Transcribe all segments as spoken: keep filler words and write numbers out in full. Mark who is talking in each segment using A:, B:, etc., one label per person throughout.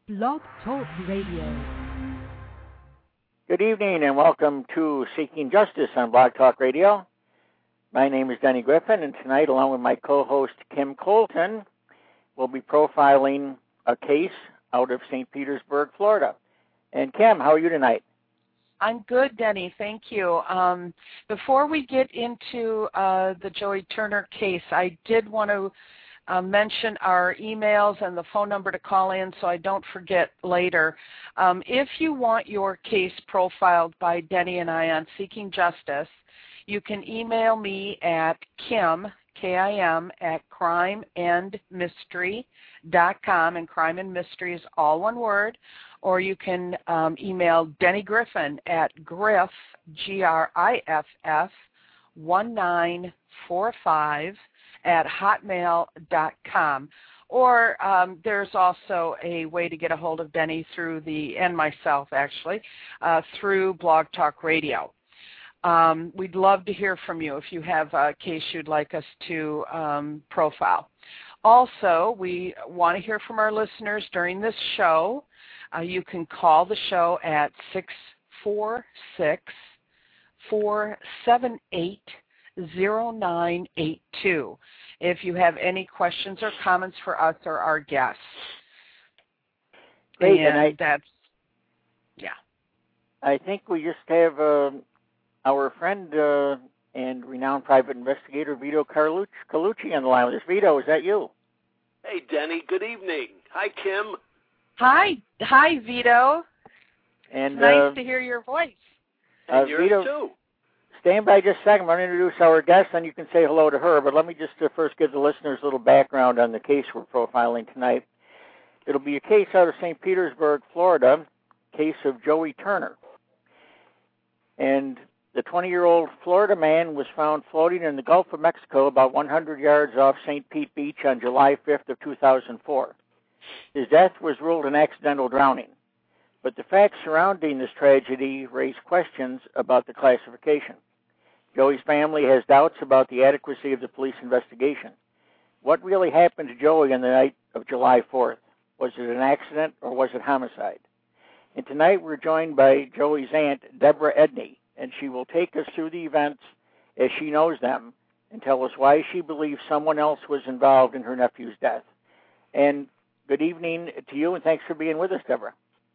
A: Blog Talk Radio.
B: Good evening and welcome to Seeking Justice on Blog Talk Radio. My name is Denny Griffin, and tonight, along with my co-host Kim Colton, we'll be profiling a case out of Saint Petersburg, Florida. And Kim, how are you tonight?
C: I'm good, Denny. Thank you. Um, before we get into uh, the Joey Turner case, I did want to uh, mention our emails and the phone number to call in so I don't forget later. Um, if you want your case profiled by Denny and I on Seeking Justice, you can email me at Kim, K I M, at crime and mystery dot com, and crime and mystery is all one word, or you can um, email Denny Griffin at griff, G R I F F, one nine four five at hotmail dot com. Or um, there's also a way to get a hold of Denny through the, and myself actually, uh, through Blog Talk Radio. Um, we'd love to hear from you if you have a case you'd like us to um, profile. Also, we want to hear from our listeners during this show. Uh, you can call the show at six four six, four seven eight, zero nine eight two if you have any questions or comments for us or our guests.
B: Great,
C: and,
B: and I,
C: that's, yeah.
B: I think we just have uh, our friend uh, and renowned private investigator Vito Carlucci, Carlucci on the line with us. Vito, is that you?
D: Hey, Denny. Good evening. Hi, Kim.
C: Hi. Hi, Vito.
B: And
C: it's nice
B: uh,
C: to hear your voice.
D: And
B: uh,
D: yours,
B: Vito,
D: too.
B: Stand by just a second. I'm going to introduce our guest, and you can say hello to her. But let me just uh, first give the listeners a little background on the case we're profiling tonight. It'll be a case out of Saint Petersburg, Florida, case of Joey Turner. And the twenty-year-old Florida man was found floating in the Gulf of Mexico about one hundred yards off Saint Pete Beach on July fifth of two thousand four. His death was ruled an accidental drowning. But the facts surrounding this tragedy raise questions about the classification. Joey's family has doubts about the adequacy of the police investigation. What really happened to Joey on the night of July fourth? Was it an accident or was it homicide? And tonight we're joined by Joey's aunt, Deborah Edney, and she will take us through the events as she knows them and tell us why she believes someone else was involved in her nephew's death. And good evening to you, and thanks for being with us, Deborah.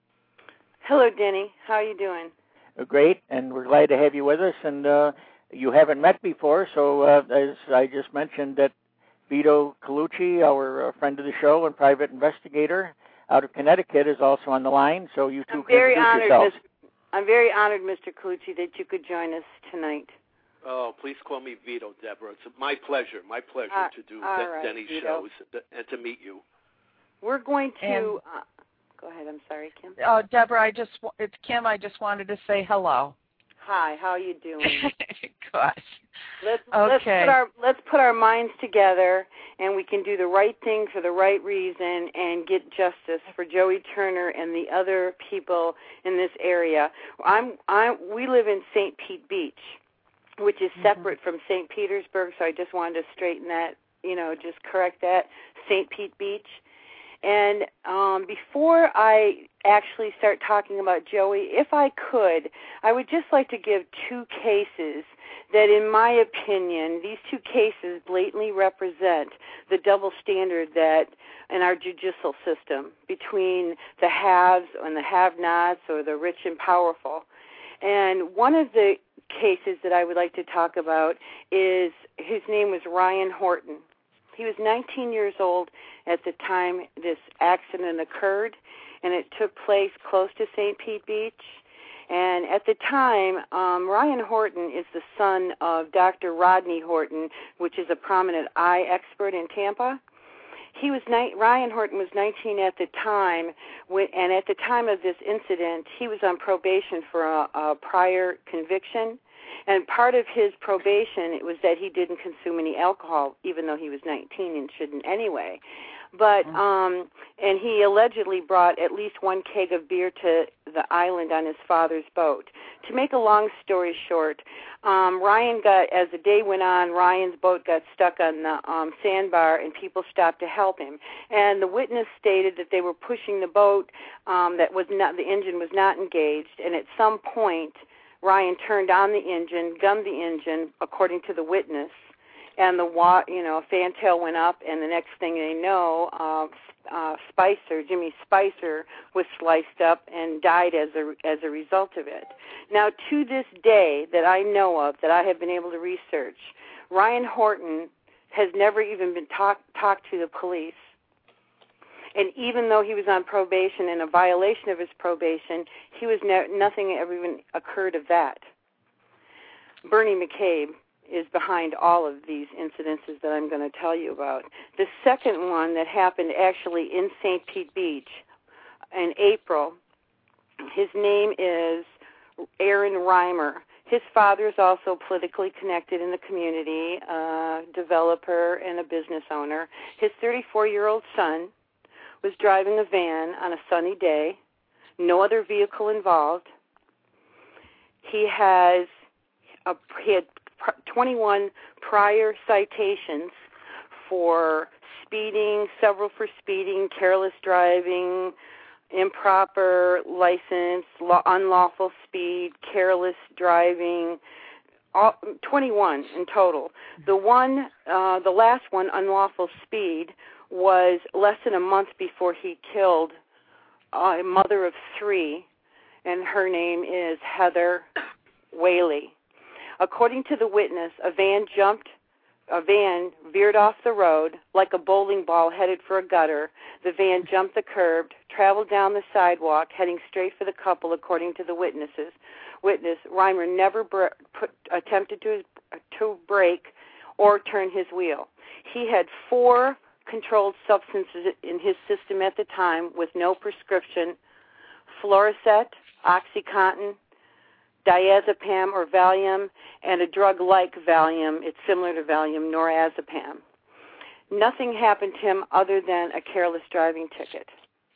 E: Hello, Denny. How are you doing?
B: Uh, great, and we're glad to have you with us. And uh, you haven't met before, so uh, as I just mentioned, that Vito Carlucci, our uh, friend of the show and private investigator out of Connecticut, is also on the line. So you two
E: I'm
B: can
E: very
B: introduce
E: honored,
B: yourselves.
E: Mister I'm very honored, Mister Carlucci, that you could join us tonight.
D: Oh, please call me Vito, Deborah. It's my pleasure, my pleasure
E: Uh,
D: to do
E: all
D: De-
E: right,
D: Denny's
E: Vito.
D: shows and to meet you.
E: We're going to...
C: And-
E: Uh, go ahead. I'm sorry, Kim.
C: Oh, Deborah, I just, it's Kim. I just wanted to say hello.
E: Hi. How are you doing?
C: Good.
E: Let's
C: Okay.
E: let's put our let's put our minds together, and we can do the right thing for the right reason and get justice for Joey Turner and the other people in this area. I'm I we live in Saint Pete Beach, which is separate mm-hmm. from Saint Petersburg. So I just wanted to straighten that, you know, just correct that. Saint Pete Beach. And um, before I actually start talking about Joey, if I could, I would just like to give two cases that, in my opinion, these two cases blatantly represent the double standard that in our judicial system between the haves and the have-nots, or the rich and powerful. And one of the cases that I would like to talk about is, his name was Ryan Horton. He was nineteen years old at the time this accident occurred, and it took place close to Saint Pete Beach. And at the time, um, Ryan Horton is the son of Doctor Rodney Horton, which is a prominent eye expert in Tampa. He was ni- Ryan Horton was nineteen at the time, when, and at the time of this incident, he was on probation for a, a prior conviction. And part of his probation, it was that he didn't consume any alcohol, even though he was nineteen and shouldn't anyway. But um, and he allegedly brought at least one keg of beer to the island on his father's boat. To make a long story short, um, Ryan got, as the day went on, Ryan's boat got stuck on the um, sandbar, and people stopped to help him. And the witness stated that they were pushing the boat, um, that was not, the engine was not engaged, and at some point, Ryan turned on the engine, gummed the engine, according to the witness, and the wa- you know fantail went up, and the next thing they know, uh, uh, Spicer, Jimmy Spicer, was sliced up and died as a as a result of it. Now, to this day, that I know of, that I have been able to research, Ryan Horton has never even been talk- talked to the police. And even though he was on probation and a violation of his probation, he was ne- nothing ever even occurred of that. Bernie McCabe is behind all of these incidences that I'm going to tell you about. The second one that happened actually in Saint Pete Beach in April, his name is Aaron Reimer. His father is also politically connected in the community, a developer and a business owner. His thirty-four-year-old son was driving a van on a sunny day, no other vehicle involved. He has a, he had twenty-one prior citations for speeding, several for speeding, careless driving, improper license, unlawful speed, careless driving, all, twenty-one in total. The one, uh, the last one, unlawful speed, was less than a month before he killed a mother of three, and her name is Heather Whaley. According to the witness, a van jumped, a van veered off the road like a bowling ball headed for a gutter. The van jumped the curb, traveled down the sidewalk, heading straight for the couple, according to the witnesses. Witness, Reimer never br- put, attempted to, to brake or turn his wheel. He had four controlled substances in his system at the time with no prescription: Floricet, OxyContin, diazepam or Valium, and a drug like Valium. It's similar to Valium, Norazepam. Nothing happened to him other than a careless driving ticket.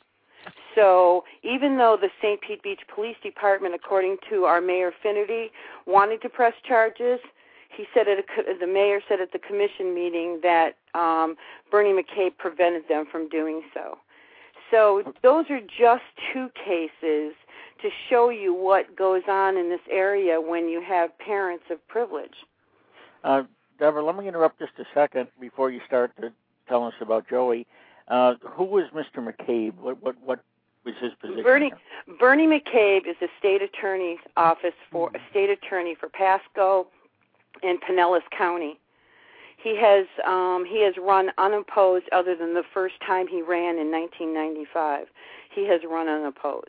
E: So even though the Saint Pete Beach Police Department, according to our Mayor Finnerty, wanted to press charges, he said at a, the mayor said at the commission meeting that um, Bernie McCabe prevented them from doing so. So those are just two cases to show you what goes on in this area when you have parents of privilege.
B: Uh, Deborah, let me interrupt just a second before you start to tell us about Joey. Uh, who was Mister McCabe? What what what was his position?
E: Bernie there? Bernie McCabe is the state attorney's office for a state attorney for Pasco and Pinellas County. He has um, he has run unopposed, other than the first time he ran in nineteen ninety-five. He has run unopposed.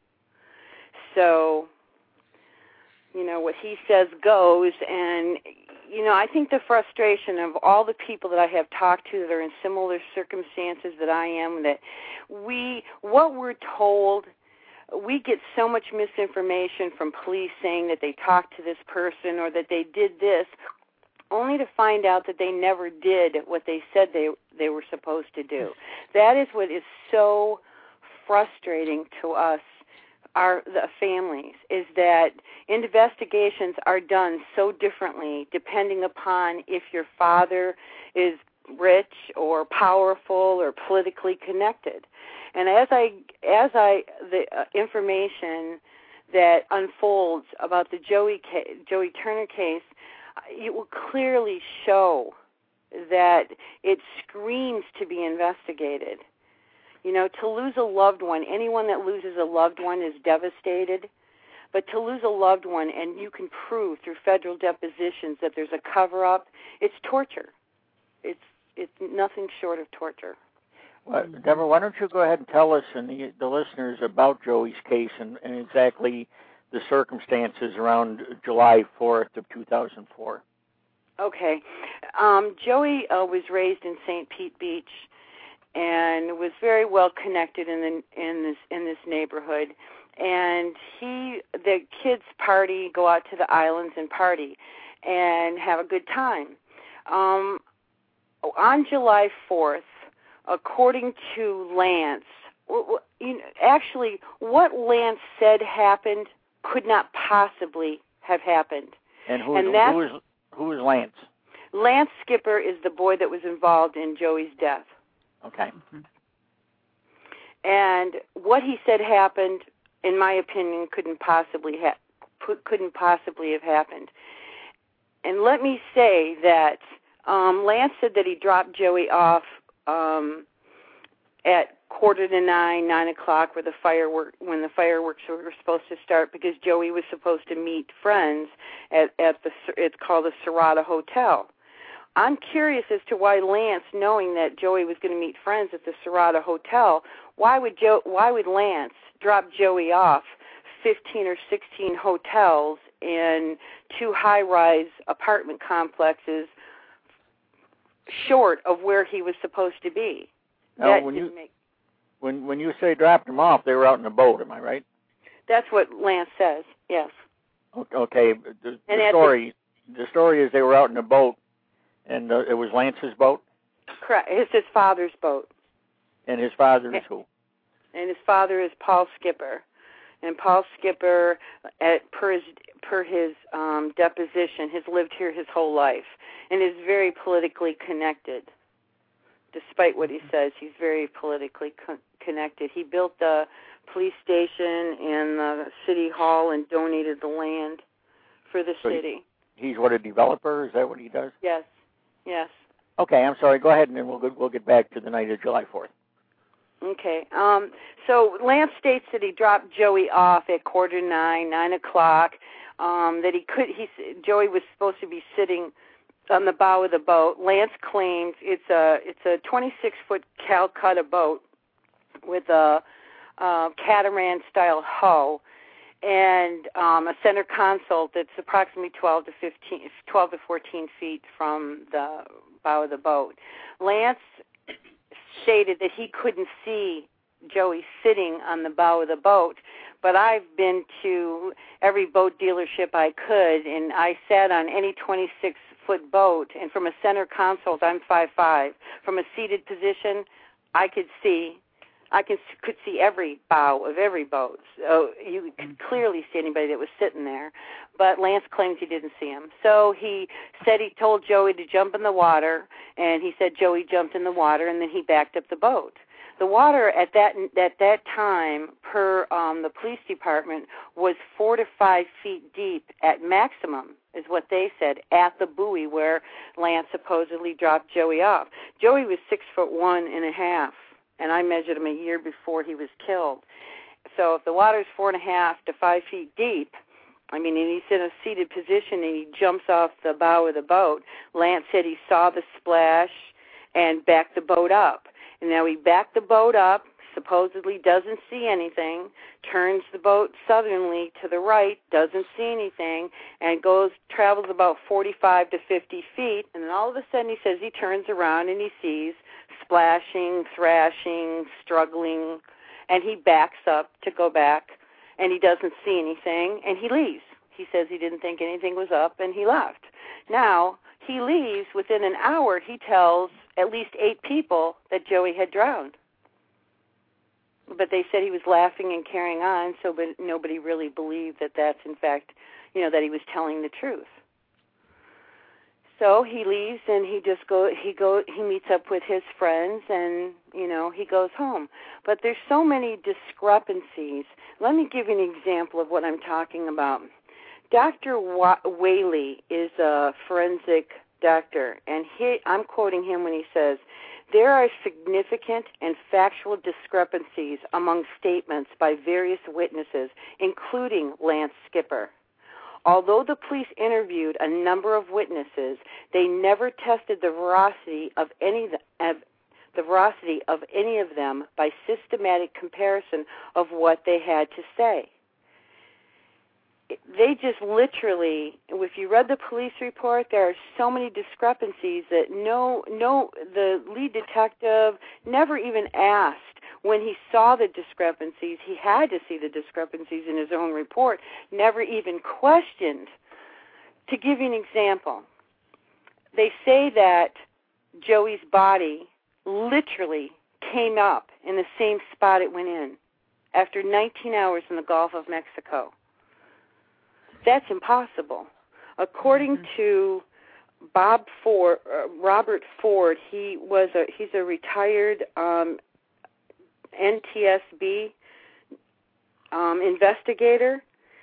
E: So, you know, what he says goes, and, you know, I think the frustration of all the people that I have talked to that are in similar circumstances that I am, that we, what we're told, we get so much misinformation from police saying that they talked to this person or that they did this, only to find out that they never did what they said they they were supposed to do. That is what is so frustrating to us, our the families, is that investigations are done so differently depending upon if your father is rich or powerful or politically connected. And as I as I the uh, information that unfolds about the Joey case, Joey Turner case, it will clearly show that it screams to be investigated. You know, to lose a loved one, anyone that loses a loved one is devastated. But to lose a loved one and you can prove through federal depositions that there's a cover-up, it's torture. It's it's nothing short of torture.
B: Well, Deborah, why don't you go ahead and tell us and the, the listeners about Joey's case and, and exactly the circumstances around July fourth of two thousand four.
E: Okay. Um, Joey uh, was raised in Saint Pete Beach and was very well connected in the, in this in this neighborhood. And he, the kids party, go out to the islands and party and have a good time. Um, on July fourth, according to Lance, you know, actually, what Lance said happened could not possibly have happened.
B: And who,
E: and
B: who is who is Lance?
E: Lance Skipper is the boy that was involved in Joey's death.
B: Okay.
C: Mm-hmm.
E: And what he said happened, in my opinion, couldn't possibly ha- couldn't possibly have happened. And let me say that um, Lance said that he dropped Joey off um, at quarter to nine, nine o'clock, where the firework when the fireworks were supposed to start, because Joey was supposed to meet friends at at the it's called the Serrata Hotel. I'm curious as to why Lance, knowing that Joey was going to meet friends at the Serrata Hotel, why would Joe why would Lance drop Joey off fifteen or sixteen hotels in two high-rise apartment complexes short of where he was supposed to be?
B: Now,
E: that
B: when
E: didn't
B: you
E: make
B: when when you say dropped them off, they were out in a boat. Am I right?
E: That's what Lance says. Yes.
B: Okay. The,
E: And
B: the
E: at
B: story the story is they were out in a boat, and uh, it was Lance's boat.
E: Correct. It's his father's boat.
B: And his father is who?
E: And his father is Paul Skipper. And Paul Skipper, at, per his, per his um, deposition, has lived here his whole life and is very politically connected. Despite what he says, he's very politically co- connected. He built the police station and the city hall and donated the land for the
B: so
E: city.
B: He, he's what, a developer? Is that what he does?
E: Yes, yes.
B: Okay, I'm sorry. Go ahead, and then we'll go, we'll get back to the night of July fourth.
E: Okay. Um, so Lance states that he dropped Joey off at quarter nine, nine o'clock. Um, that he could. He Joey was supposed to be sitting on the bow of the boat. Lance claims it's a it's a twenty-six foot Calcutta boat with a, a catamaran style hull and um, a center console that's approximately twelve to fifteen, twelve to fourteen feet from the bow of the boat. Lance stated that he couldn't see Joey sitting on the bow of the boat, but I've been to every boat dealership I could, and I sat on any twenty-six foot boat, and from a center console, I'm five five. From a seated position, I could see, I could, could see every bow of every boat. So you could clearly see anybody that was sitting there, but Lance claims he didn't see him. So he said he told Joey to jump in the water, and he said Joey jumped in the water, and then he backed up the boat. The water at that at that time, per um, the police department, was four to five feet deep at maximum, is what they said, at the buoy where Lance supposedly dropped Joey off. Joey was six foot one and a half, and I measured him a year before he was killed. So if the water's four and a half to five feet deep, I mean, and he's in a seated position and he jumps off the bow of the boat, Lance said he saw the splash and backed the boat up. And now he backed the boat up, supposedly doesn't see anything, turns the boat southerly to the right, doesn't see anything, and goes, travels about forty-five to fifty feet, and then all of a sudden he says he turns around and he sees splashing, thrashing, struggling, and he backs up to go back, and he doesn't see anything, and he leaves. He says he didn't think anything was up, and he left. Now, he leaves. Within an hour, he tells at least eight people that Joey had drowned. But they said he was laughing and carrying on, so but nobody really believed that that's, in fact, you know, that he was telling the truth. So he leaves and he just go he go he meets up with his friends and, you know, he goes home. But there's so many discrepancies. Let me give you an example of what I'm talking about. Doctor Whaley is a forensic doctor, and he, I'm quoting him when he says, there are significant and factual discrepancies among statements by various witnesses, including Lance Skipper. Although the police interviewed a number of witnesses, they never tested the veracity of any of the veracity of any of them by systematic comparison of what they had to say. They just literally, if you read the police report, there are so many discrepancies that no, no, the lead detective never even asked when he saw the discrepancies. He had to see the discrepancies in his own report, never even questioned. To give you an example, they say that Joey's body literally came up in the same spot it went in after nineteen hours in the Gulf of Mexico. That's impossible. According mm-hmm. to Bob Ford, uh, Robert Ford, he was a he's a retired um, N T S B um, investigator,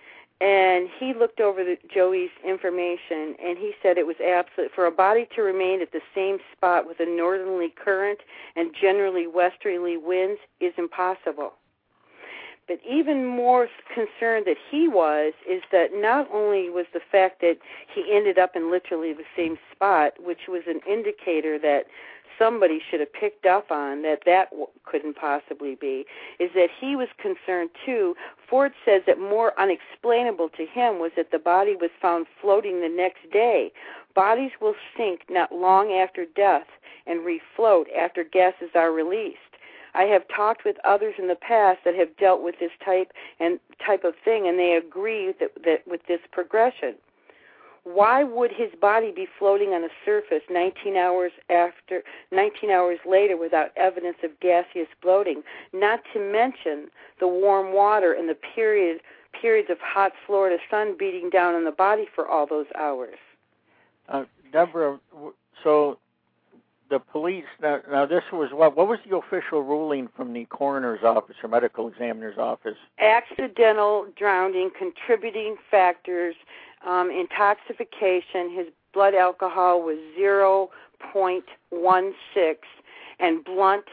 E: and he looked over the, Joey's information, and he said it was absolute for a body to remain at the same spot with a northerly current and generally westerly winds is impossible. But even more concerned that he was is that not only was the fact that he ended up in literally the same spot, which was an indicator that somebody should have picked up on that that w- couldn't possibly be, is that he was concerned too. Ford says that more unexplainable to him was that the body was found floating the next day. Bodies will sink not long after death and refloat after gases are released. I have talked with others in the past that have dealt with this type and type of thing, and they agree that, that with this progression. Why would his body be floating on a surface nineteen hours after, nineteen hours later without evidence of gaseous bloating? Not to mention the warm water and the period periods of hot Florida sun beating down on the body for all those hours.
B: Uh, Deborah, so. The police, now, now this was what, what was the official ruling from the coroner's office or medical examiner's office?
E: Accidental drowning, contributing factors, um, intoxication, his blood alcohol was zero point one six, and blunt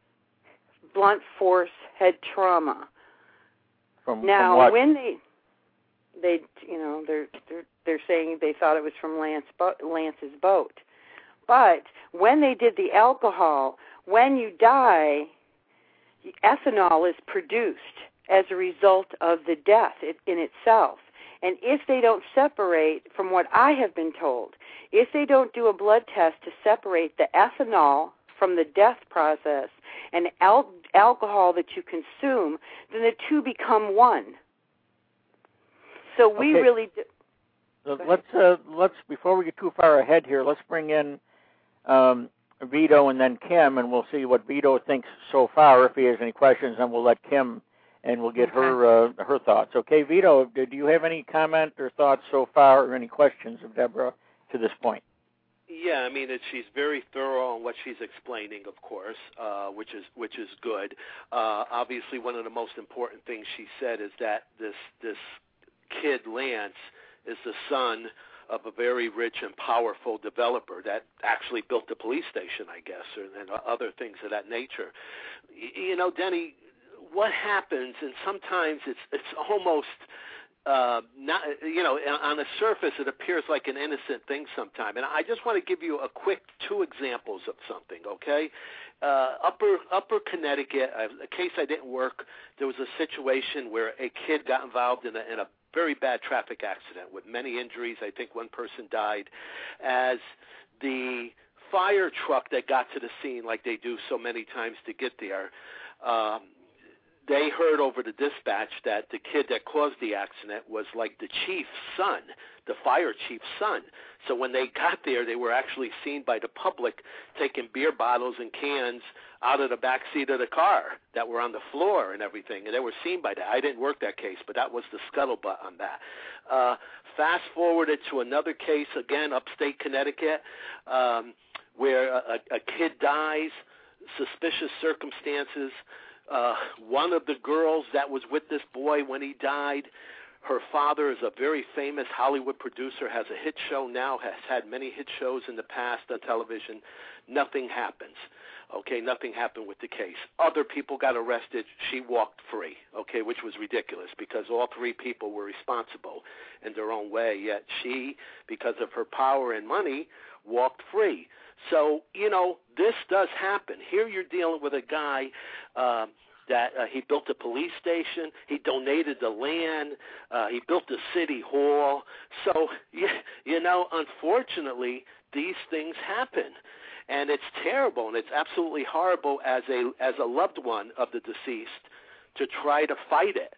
E: blunt force head trauma.
B: From,
E: now,
B: from what?
E: when they, they, you know, they're, they're, they're saying they thought it was from Lance, Lance's boat. But when they did the alcohol, when you die, ethanol is produced as a result of the death in itself. And if they don't separate, from what I have been told, if they don't do a blood test to separate the ethanol from the death process and al- alcohol that you consume, then the two become one. So we
B: okay.
E: really do.
B: So let's uh, let's before we get too far ahead here, let's bring in Um, Vito and then Kim, and we'll see what Vito thinks so far. If he has any questions, then we'll let Kim, and we'll get
C: okay.
B: her uh, her thoughts. Okay, Vito, do you have any comment or thoughts so far, or any questions of Deborah to this point?
D: Yeah, I mean, it, she's very thorough on what she's explaining, of course, uh, which is which is good. Uh, obviously, one of the most important things she said is that this this kid Lance is the son of a very rich and powerful developer that actually built the police station, I guess, or, and other things of that nature. You know, Denny, what happens, and sometimes it's it's almost uh, not, you know, on the surface it appears like an innocent thing sometimes. And I just want to give you a quick two examples of something, okay? Uh, upper Upper Connecticut, a case I didn't work, there was a situation where a kid got involved in a, in a very bad traffic accident with many injuries. I think one person died. As the fire truck that got to the scene, like they do so many times to get there, um, they heard over the dispatch that the kid that caused the accident was like the chief's son, the fire chief's son. So when they got there, they were actually seen by the public taking beer bottles and cans out of the back seat of the car that were on the floor and everything, and they were seen by that. I didn't work that case, but that was the scuttlebutt on that. Uh, fast forwarded to another case, again, upstate Connecticut, um, where a, a kid dies, suspicious circumstances. Uh, one of the girls that was with this boy when he died, her father is a very famous Hollywood producer, has a hit show now, has had many hit shows in the past on television. Nothing happens. Okay, nothing happened with the case. Other people got arrested. She walked free, okay, which was ridiculous because all three people were responsible in their own way, yet she, because of her power and money, walked free. So, you know, this does happen. Here you're dealing with a guy uh, that uh, he built a police station, he donated the land, uh, he built a city hall. So, you, you know, unfortunately, these things happen. And it's terrible, and it's absolutely horrible as a as a loved one of the deceased to try to fight it.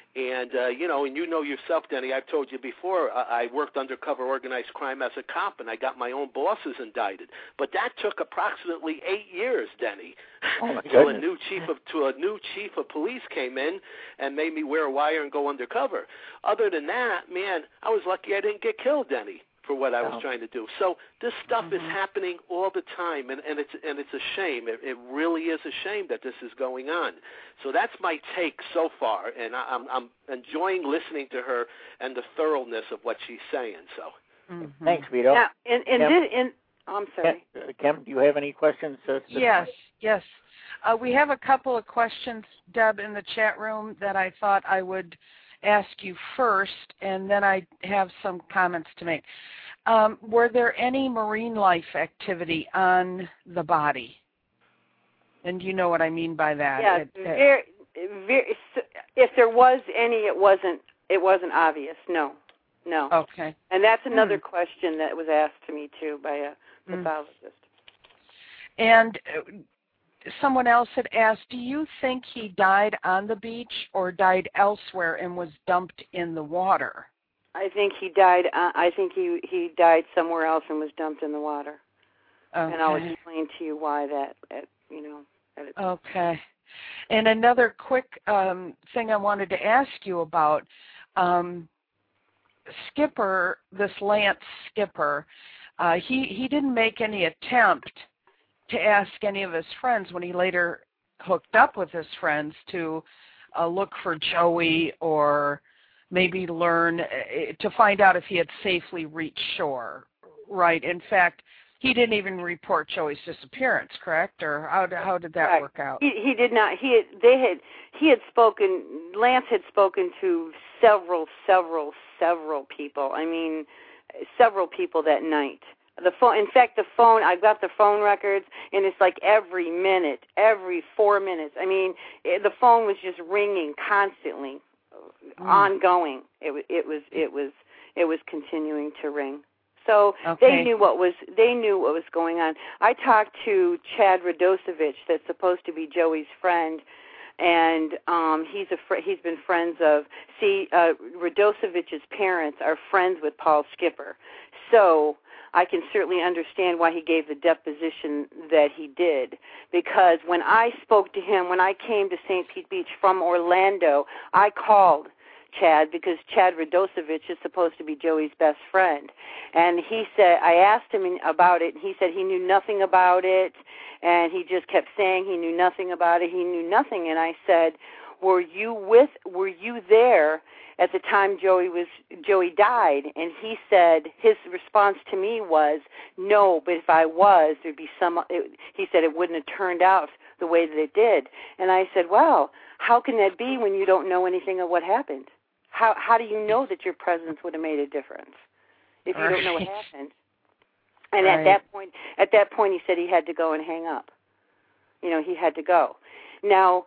D: And, uh, you know, and you know yourself, Denny, I've told you before, uh, I worked undercover organized crime as a cop, and I got my own bosses indicted. But that took approximately eight years, Denny.
B: Oh my
D: so
B: goodness.
D: a new chief of to a new chief of police came in and made me wear a wire and go undercover. Other than that, man, I was lucky I didn't get killed, Denny, for what I was
B: Oh.
D: trying to do. So this stuff
C: Mm-hmm.
D: is happening all the time, and, and it's and it's a shame. It, it really is a shame that this is going on. So that's my take so far, and I, I'm I'm enjoying listening to her and the thoroughness of what she's saying. So
C: Mm-hmm.
B: Thanks, Vito.
E: Now, in, in
B: Kim?
E: this, in, oh, I'm sorry.
B: Kim, uh, Kim, do you have any questions? Uh,
C: Yes, yes. Uh, we have a couple of questions, Deb, in the chat room that I thought I would ask you first, and then I have some comments to make. Um, were there any marine life activity on the body? And you know what I mean by that.
E: Yeah,
C: It- it-
E: very, very, if there was any, it wasn't it wasn't obvious. No, no.
C: okay.
E: And that's another
C: Hmm.
E: question that was asked to me too by a
C: Hmm.
E: pathologist.
C: And uh, someone else had asked, do you think he died on the beach or died elsewhere and was dumped in the water?
E: I think he died. Uh, I think he he died somewhere else and was dumped in the water.
C: Okay.
E: And I'll explain to you why that. At, you know. At a,
C: Okay. And another quick um, thing I wanted to ask you about, um, Skipper, this Lance Skipper, uh, he, he didn't make any attempt to ask any of his friends when he later hooked up with his friends to uh, look for Joey or maybe learn uh, to find out if he had safely reached shore, right? In fact, he didn't even report Joey's disappearance, correct? Or how did, how did that
E: right.
C: work out?
E: He he did not. He had, they had he had spoken. Lance had spoken to several, several, several people. I mean, several people that night. The phone. In fact, the phone. I've got the phone records, and it's like every minute, every four minutes. I mean, it, the phone was just ringing constantly, mm. ongoing. It was. It was. It was. It was continuing to ring. So
C: okay.
E: they knew what was they knew what was going on. I talked to Chad Radosevich, that's supposed to be Joey's friend, and um, he's a fr- he's been friends of. See, uh, Radosevich's parents are friends with Paul Skipper, so I can certainly understand why he gave the deposition that he did. Because when I spoke to him, when I came to Saint Pete Beach from Orlando, I called Chad, because Chad Radosevich is supposed to be Joey's best friend. And he said, I asked him about it, and he said he knew nothing about it, and he just kept saying he knew nothing about it, he knew nothing. And I said, were you with, were you there at the time Joey was, Joey died? And he said, his response to me was, no, but if I was, there'd be some, it, he said it wouldn't have turned out the way that it did. And I said, well, how can that be when you don't know anything of what happened? How how do you know that your presence would have made a difference if you right. don't know what happened? And right. at that point, at that point, he said he had to go and hang up. You know, he had to go. Now,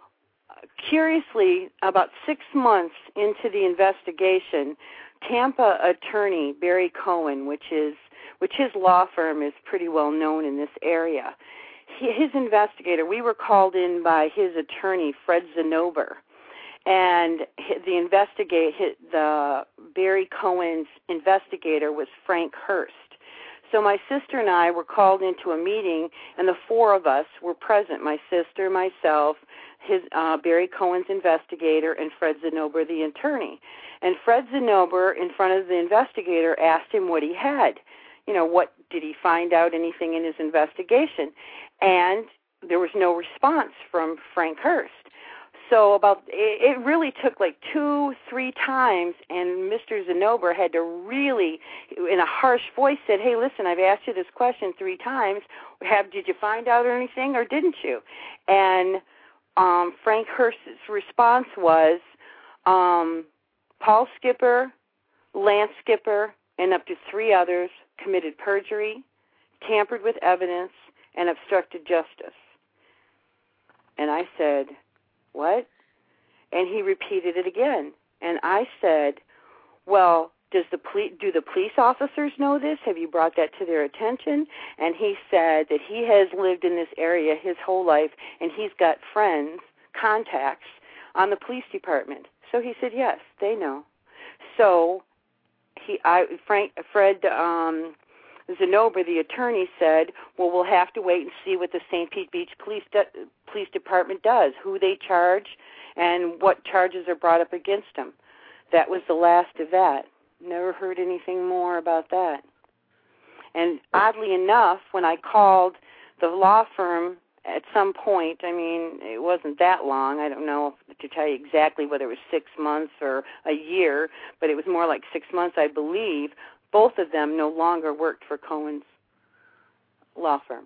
E: curiously, about six months into the investigation, Tampa attorney Barry Cohen, which is which his law firm is pretty well known in this area, he, his investigator, we were called in by his attorney, Fred Zinnober. And the investigate the Barry Cohen's investigator was Frank Hurst. So my sister and I were called into a meeting, and the four of us were present: my sister, myself, his uh, Barry Cohen's investigator, and Fred Zinnober, the attorney. And Fred Zinnober, in front of the investigator, asked him what he had. You know, what did he find out anything in his investigation? And there was no response from Frank Hurst. So about it really took like two, three times, and Mister Zinnober had to really, in a harsh voice, said, "Hey, listen, I've asked you this question three times. Have did you find out anything, or didn't you?" And um, Frank Hurst's response was, um, "Paul Skipper, Lance Skipper, and up to three others committed perjury, tampered with evidence, and obstructed justice." And I said, "What?" And he repeated it again. And I said, well, does the poli- do the police officers know this? Have you brought that to their attention? And he said that he has lived in this area his whole life, and he's got friends, contacts on the police department. So he said, yes, they know. So he, I, Frank, Fred um, Zinnober, the attorney, said, well, we'll have to wait and see what the Saint Pete Beach Police de- Police Department does, who they charge, and what charges are brought up against them. That was the last of that. Never heard anything more about that. And oddly enough, when I called the law firm at some point, I mean, it wasn't that long. I don't know to tell you exactly whether it was six months or a year, but it was more like six months, I believe. Both of them no longer worked for Cohen's law firm.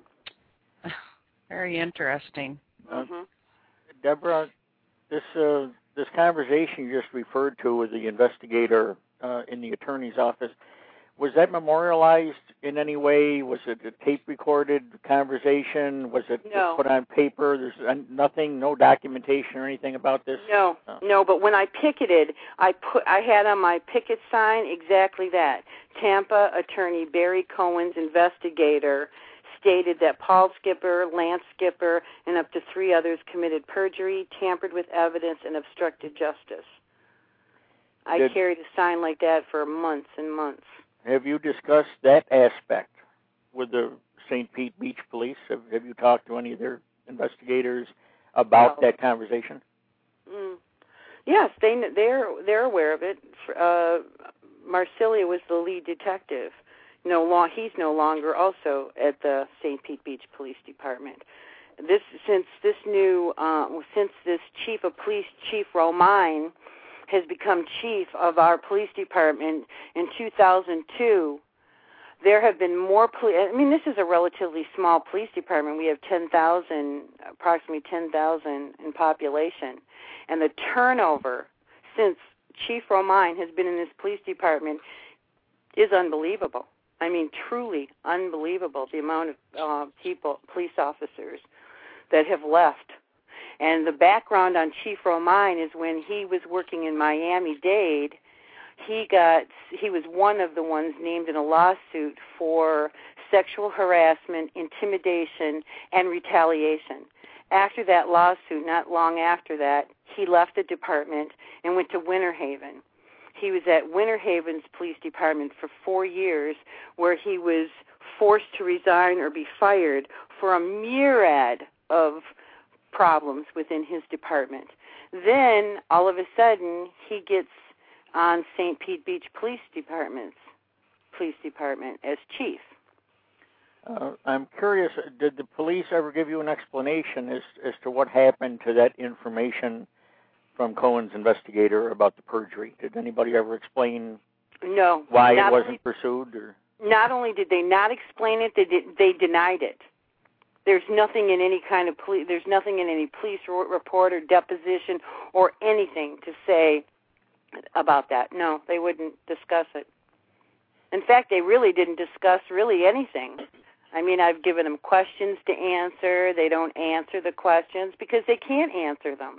C: Very interesting.
B: Uh,
E: mm-hmm.
B: Deborah, this uh, this conversation you just referred to with the investigator uh, in the attorney's office, was that memorialized in any way? Was it a tape-recorded conversation? Was it
E: No.
B: put on paper? There's nothing, no documentation or anything about this?
E: No,
B: oh.
E: no. But when I picketed, I put, I had on my picket sign exactly that. Tampa attorney Barry Cohen's investigator stated that Paul Skipper, Lance Skipper, and up to three others committed perjury, tampered with evidence, and obstructed justice. I
B: Did,
E: carried a sign like that for months and months.
B: Have you discussed that aspect with the Saint Pete Beach Police? Have, have you talked to any of their investigators about
E: No.
B: that conversation?
E: Mm. Yes, they they're they're aware of it. Uh, Marsilia was the lead detective. No, long, he's no longer also at the Saint Pete Beach Police Department. This since this new uh, since this chief of police, Chief Romine, has become chief of our police department in two thousand two. There have been more police. I mean, this is a relatively small police department. We have ten thousand, approximately ten thousand in population, and the turnover since Chief Romine has been in this police department is unbelievable. I mean, truly unbelievable, the amount of uh, people, police officers, that have left. And the background on Chief Romine is when he was working in Miami-Dade, he got he was one of the ones named in a lawsuit for sexual harassment, intimidation, and retaliation. After that lawsuit, not long after that, he left the department and went to Winter Haven. He was at Winter Haven's police department for four years, where he was forced to resign or be fired for a myriad of problems within his department. Then, all of a sudden, he gets on Saint Pete Beach Police Department's police department as chief.
B: Uh, I'm curious, did the police ever give you an explanation as as to what happened to that information from Cohen's investigator about the perjury? Did anybody ever explain
E: No.
B: why it
E: not
B: wasn't
E: only,
B: pursued? Or
E: not only did they not explain it, they did, they denied it. There's nothing in any kind of police. There's nothing in any police report or deposition or anything to say about that. No, they wouldn't discuss it. In fact, they really didn't discuss really anything. I mean, I've given them questions to answer. They don't answer the questions because they can't answer them.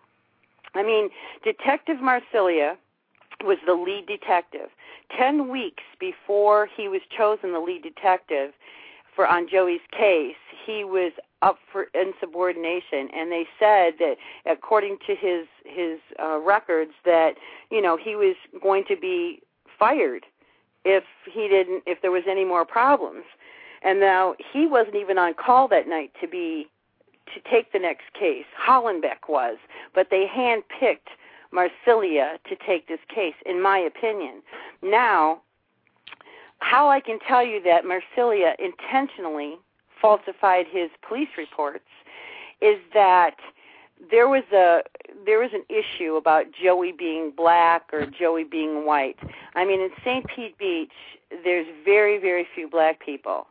E: I mean, Detective Marsilia was the lead detective. Ten weeks before he was chosen the lead detective for on Joey's case, he was up for insubordination, and they said that according to his his uh, records that you know he was going to be fired if he didn't if there was any more problems. And now he wasn't even on call that night to be to take the next case. Hollenbeck was, but they handpicked Marsilia to take this case, in my opinion. Now, how I can tell you that Marsilia intentionally falsified his police reports is that there was a there was an issue about Joey being black or Joey being white. I mean, in Saint Pete Beach, there's very, very few black people.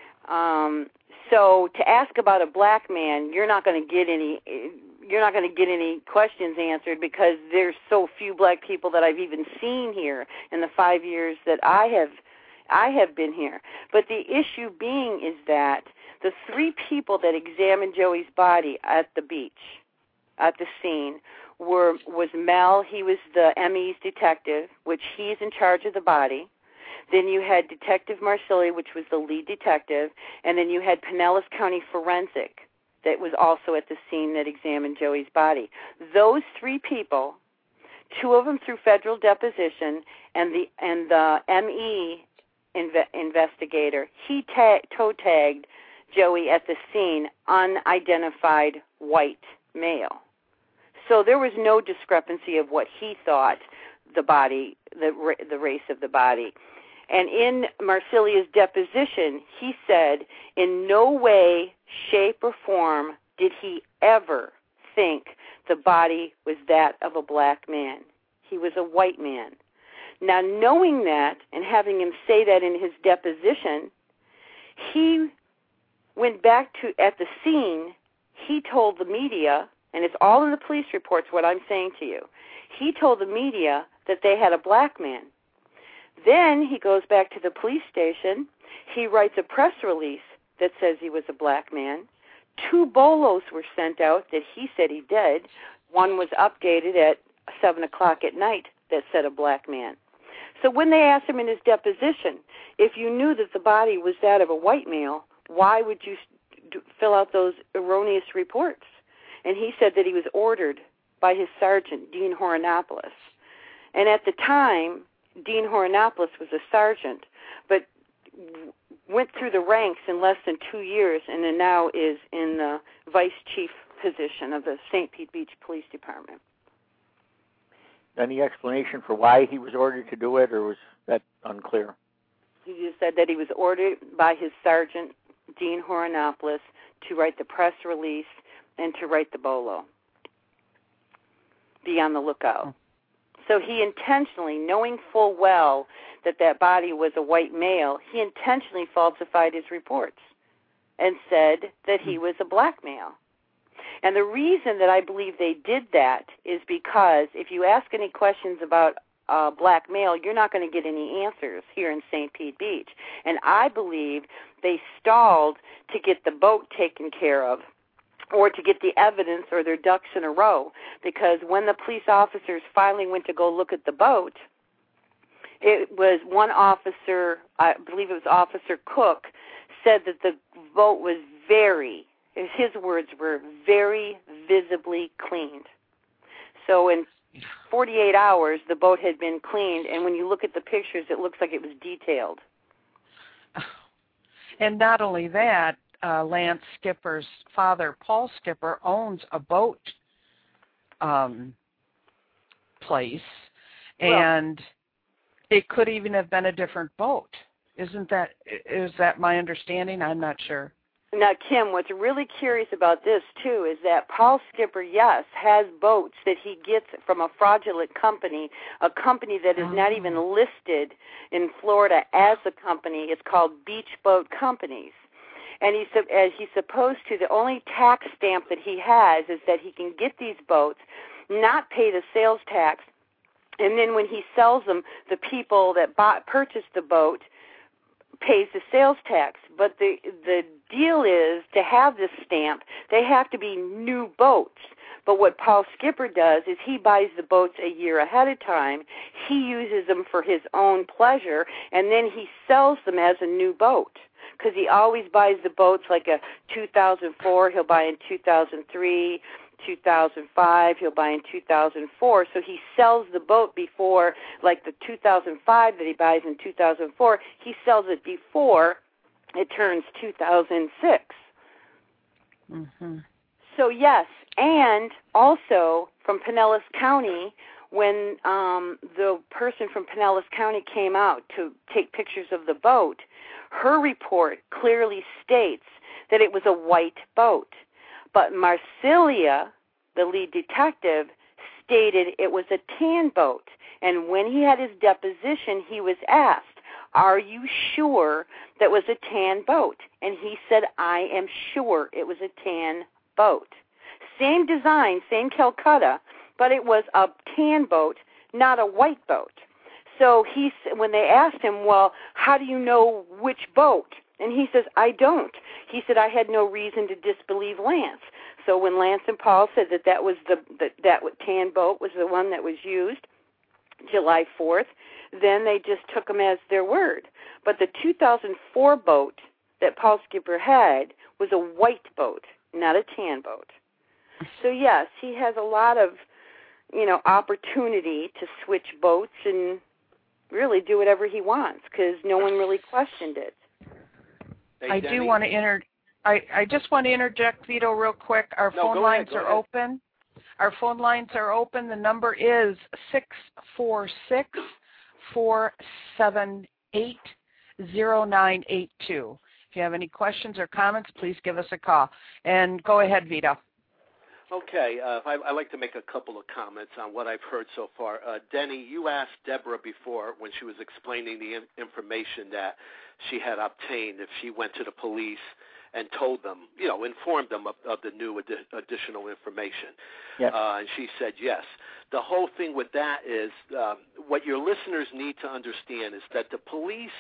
E: Um, so to ask about a black man, you're not going to get any you're not going to get any questions answered because there's so few black people that I've even seen here in the five years that I have I have been here. But the issue being is that the three people that examined Joey's body at the beach, at the scene, were was Mel. He was the M E's detective, which he's in charge of the body. Then you had Detective Marsilia, which was the lead detective, and then you had Pinellas County Forensic that was also at the scene that examined Joey's body. Those three people two of them through federal deposition, and the and the M E inve- investigator, he ta- toe tagged Joey at the scene, unidentified white male. So there was no discrepancy of what he thought the body, the the race of the body. And in Marsilia's deposition, he said, in no way, shape, or form did he ever think the body was that of a black man. He was a white man. Now, knowing that and having him say that in his deposition, he went back to, at the scene, he told the media, and it's all in the police reports what I'm saying to you, he told the media that they had a black man. Then he goes back to the police station, he writes a press release that says he was a black man. Two bolos were sent out that he said he did. One was updated at seven o'clock at night that said a black man. So when they asked him in his deposition, if you knew that the body was that of a white male, why would you fill out those erroneous reports? And he said that he was ordered by his sergeant, Dean Horonopoulos. And at the time, Dean Horonopoulos was a sergeant, but went through the ranks in less than two years and then now is in the vice chief position of the Saint Pete Beach Police Department.
B: Any explanation for why he was ordered to do it, or was that unclear?
E: He just said that he was ordered by his sergeant, Dean Horonopoulos, to write the press release and to write the bolo. Be on the lookout. So he intentionally, knowing full well that that body was a white male, he intentionally falsified his reports and said that he was a black male. And the reason that I believe they did that is because if you ask any questions about a black male, you're not going to get any answers here in Saint Pete Beach. And I believe they stalled to get the boat taken care of, or to get the evidence or their ducks in a row, because when the police officers finally went to go look at the boat, it was one officer, I believe it was Officer Cook, said that the boat was very, his words were very visibly cleaned. So in forty-eight hours, the boat had been cleaned, and when you look at the pictures, it looks like it was detailed.
C: And not only that, Uh, Lance Skipper's father, Paul Skipper, owns a boat um, place, and well, it could even have been a different boat. Isn't that, is that my understanding? I'm not sure.
E: Now, Kim, what's really curious about this, too, is that Paul Skipper, yes, has boats that he gets from a fraudulent company, a company that is oh. not even listed in Florida as a company. It's called Beach Boat Companies. And he's, as he's supposed to, the only tax stamp that he has is that he can get these boats, not pay the sales tax, and then when he sells them, the people that bought, purchased the boat pays the sales tax. But the the deal is, to have this stamp, they have to be new boats. But what Paul Skipper does is he buys the boats a year ahead of time. He uses them for his own pleasure, and then he sells them as a new boat. Because he always buys the boats like a two thousand four, he'll buy in two thousand three, two thousand five, he'll buy in two thousand four. So he sells the boat before, like the two thousand five that he buys in two thousand four, he sells it before it turns two thousand six.
C: Mm-hmm.
E: So yes, and also from Pinellas County, when um, the person from Pinellas County came out to take pictures of the boat, her report clearly states that it was a white boat. But Marsilia, the lead detective, stated it was a tan boat. And when he had his deposition, he was asked, "Are you sure that was a tan boat?" And he said, "I am sure it was a tan boat." Same design, same Calcutta, but it was a tan boat, not a white boat. So he, when they asked him, well, how do you know which boat? And he says, I don't. He said, I had no reason to disbelieve Lance. So when Lance and Paul said that that was the that, that tan boat was the one that was used, July fourth, then they just took him as their word. But the two thousand four boat that Paul Skipper had was a white boat, not a tan boat. So yes, he has a lot of you know, opportunity to switch boats and really do whatever he wants because no one really questioned it.
D: Hey,
C: I
D: Denny?
C: do want to inter. I, I just want to interject, Vito, real quick. Our
D: no,
C: phone lines
D: ahead,
C: are
D: ahead.
C: open. Our phone lines are open. The number is six four six, four seven eight, zero nine eight two. If you have any questions or comments, please give us a call. And go ahead, Vito.
D: Okay, uh, I, I'd like to make a couple of comments on what I've heard so far. Uh, Denny, you asked Deborah before when she was explaining the in- information that she had obtained if she went to the police and told them, you know, informed them of, of the new adi- additional information.
B: Yes.
D: Uh, and she said yes. The whole thing with that is um, what your listeners need to understand is that the police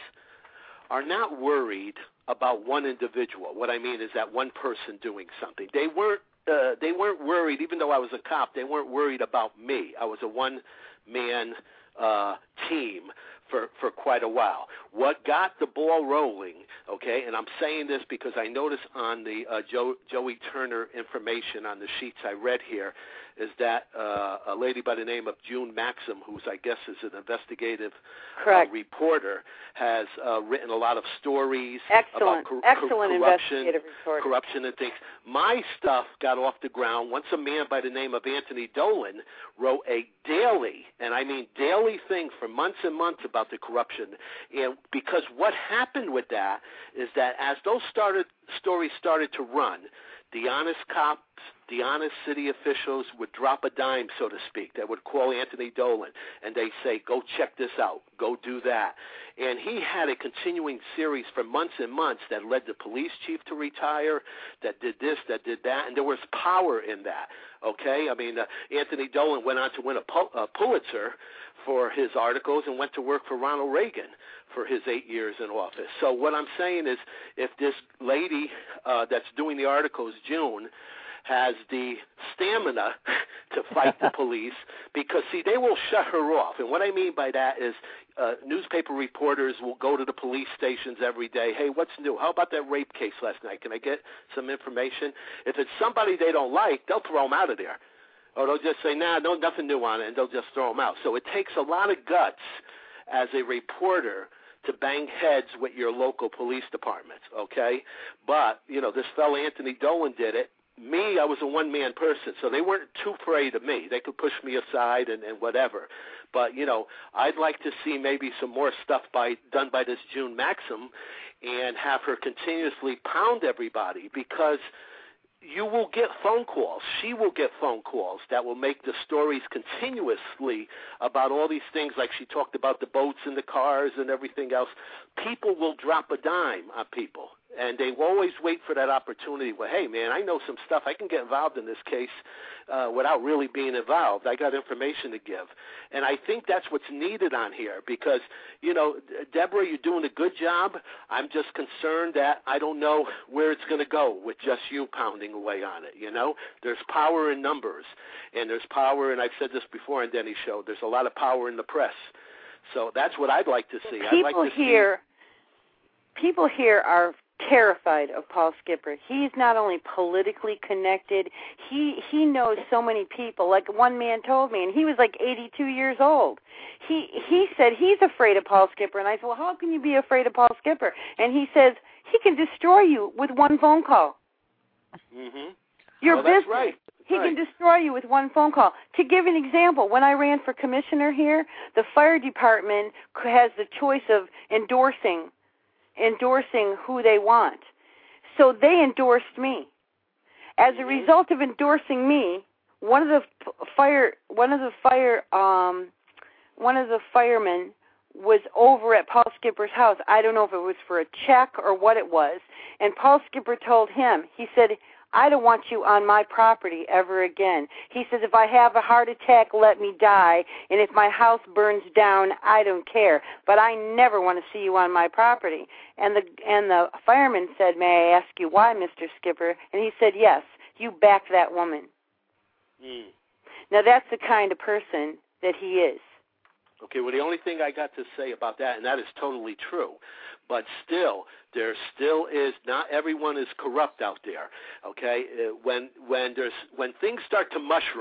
D: are not worried about one individual. What I mean is that one person doing something. They weren't uh, they weren't worried, even though I was a cop, they weren't worried about me. I was a one-man uh, team for, for quite a while. What got the ball rolling, okay, and I'm saying this because I noticed on the uh, Joe, Joey Turner information on the sheets I read here, is that uh, a lady by the name of June Maxim, who's I guess is an investigative uh, reporter, has uh, written a lot of stories
E: Excellent.
D: about cor-
E: Excellent
D: corruption,
E: investigative reporter.
D: corruption and things. My stuff got off the ground once a man by the name of Anthony Dolan wrote a daily, and I mean daily thing for months and months about the corruption. And because what happened with that is that as those started stories started to run, the honest cops, the honest city officials would drop a dime, so to speak. They would call Anthony Dolan, and they say, go check this out, go do that. And he had a continuing series for months and months that led the police chief to retire, that did this, that did that, and there was power in that, okay? I mean, uh, Anthony Dolan went on to win a, Pul- a Pulitzer for his articles and went to work for Ronald Reagan for his eight years in office. So what I'm saying is if this lady uh, that's doing the articles, June, has the stamina to fight the police because, see, they will shut her off. And what I mean by that is uh, newspaper reporters will go to the police stations every day. Hey, what's new? How about that rape case last night? Can I get some information? If it's somebody they don't like, they'll throw them out of there. Or they'll just say, nah, no, nothing new on it, and they'll just throw them out. So it takes a lot of guts as a reporter to bang heads with your local police departments, okay? But, you know, this fellow Anthony Dolan did it. Me, I was a one-man person, so they weren't too afraid of me. They could push me aside and, and whatever. But, you know, I'd like to see maybe some more stuff by done by this June Maxim and have her continuously pound everybody because you will get phone calls. She will get phone calls that will make the stories continuously about all these things like she talked about the boats and the cars and everything else. People will drop a dime on people. And they will always wait for that opportunity. Well, hey, man, I know some stuff. I can get involved in this case uh, without really being involved. I got information to give. And I think that's what's needed on here because, you know, Deborah, you're doing a good job. I'm just concerned that I don't know where it's going to go with just you pounding away on it, you know. There's power in numbers, and there's power, and I've said this before on Denny's show, there's a lot of power in the press. So that's what I'd like to see.
E: People
D: I'd like to
E: here,
D: see...
E: people here are terrified of Paul Skipper. He's not only politically connected, he he knows so many people. Like one man told me, and he was like eighty-two years old. He he said he's afraid of Paul Skipper, and I said, well, how can you be afraid of Paul Skipper? And he says he can destroy you with one phone call.
D: Mm-hmm.
E: Your
D: oh, that's
E: business.
D: right.
E: He
D: right.
E: can destroy you with one phone call. To give an example, when I ran for commissioner here, the fire department has the choice of endorsing endorsing who they want. So they endorsed me. As a result of endorsing me, one of the fire one of the fire um one of the firemen was over at Paul Skipper's house. I don't know if it was for a check or what it was. And Paul Skipper told him, he said, I don't want you on my property ever again. He says, if I have a heart attack, let me die. And if my house burns down, I don't care. But I never want to see you on my property. And the and the fireman said, may I ask you why, Mister Skipper? And he said, yes, you back that woman.
D: Mm.
E: Now, that's the kind of person that he is.
D: Okay, well, the only thing I got to say about that, and that is totally true, but still, there still is, not everyone is corrupt out there, okay? Uh, when when there's when things start to mushroom,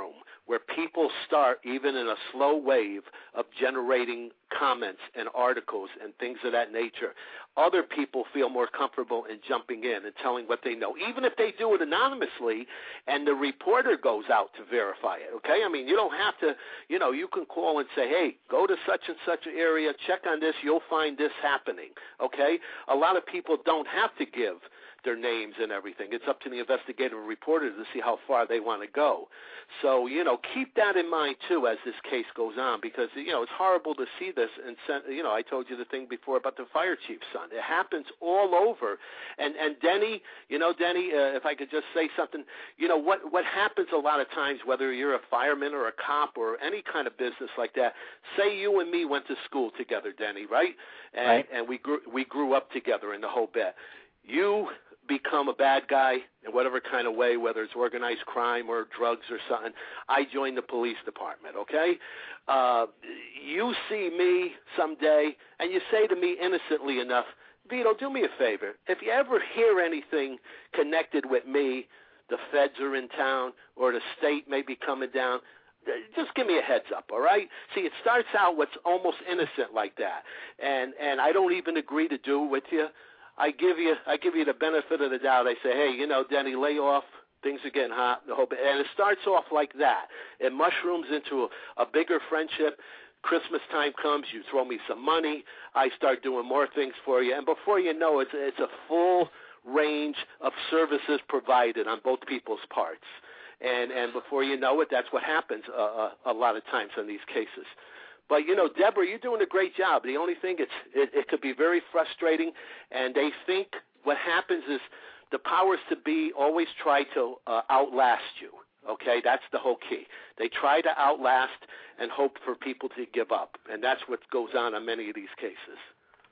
D: where people start, even in a slow wave, of generating comments and articles and things of that nature, other people feel more comfortable in jumping in and telling what they know, even if they do it anonymously and the reporter goes out to verify it, okay? I mean, you don't have to, you know, you can call and say, hey, go to such and such an area, check on this, you'll find this happening, okay? A lot of people don't have to give their names and everything. It's up to the investigative reporter to see how far they want to go. So, you know, keep that in mind, too, as this case goes on, because, you know, it's horrible to see this. And, you know, I told you the thing before about the fire chief's son. It happens all over. And, and Denny, you know, Denny, uh, if I could just say something, you know, what, what happens a lot of times, whether you're a fireman or a cop or any kind of business like that, say you and me went to school together, Denny, right? And,
B: right.
D: and we grew, we grew up together in the whole bit. You become a bad guy in whatever kind of way, whether it's organized crime or drugs or something, I join the police department, okay? Uh, you see me someday, and you say to me innocently enough, Vito, do me a favor. If you ever hear anything connected with me, the feds are in town or the state may be coming down, just give me a heads up, all right? See, it starts out what's almost innocent like that, and, and I don't even agree to do it with you. I give you, I give you the benefit of the doubt. I say, hey, you know, Denny, lay off. Things are getting hot. The whole bit. And it starts off like that. It mushrooms into a, a bigger friendship. Christmas time comes, you throw me some money. I start doing more things for you. And before you know it, it's, it's a full range of services provided on both people's parts. And, and before you know it, that's what happens uh, a lot of times in these cases. But, you know, Deborah, you're doing a great job. The only thing, it's, it, it could be very frustrating, and they think what happens is the powers to be always try to uh, outlast you, okay? That's the whole key. They try to outlast and hope for people to give up, and that's what goes on in many of these cases.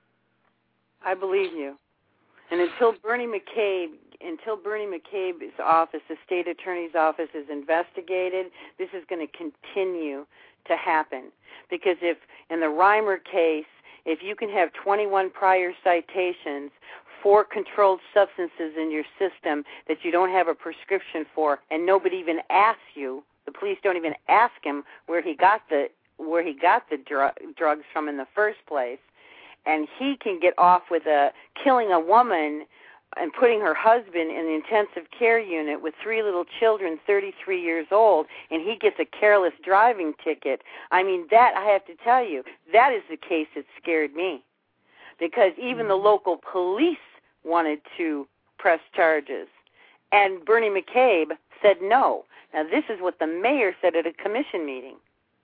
E: I believe you. And until Bernie McCabe, until Bernie McCabe's office, the state attorney's office, is investigated, this is going to continue to happen. Because if, in the Reimer case, if you can have twenty-one prior citations for controlled substances in your system that you don't have a prescription for, and nobody even asks you, the police don't even ask him where he got the where he got the dr- drugs from in the first place, and he can get off with a killing a woman and putting her husband in the intensive care unit with three little children, thirty-three years old, and he gets a careless driving ticket. I mean, that, I have to tell you, that is the case that scared me. Because even the local police wanted to press charges, and Bernie McCabe said no. Now, this is what the mayor said at a commission meeting.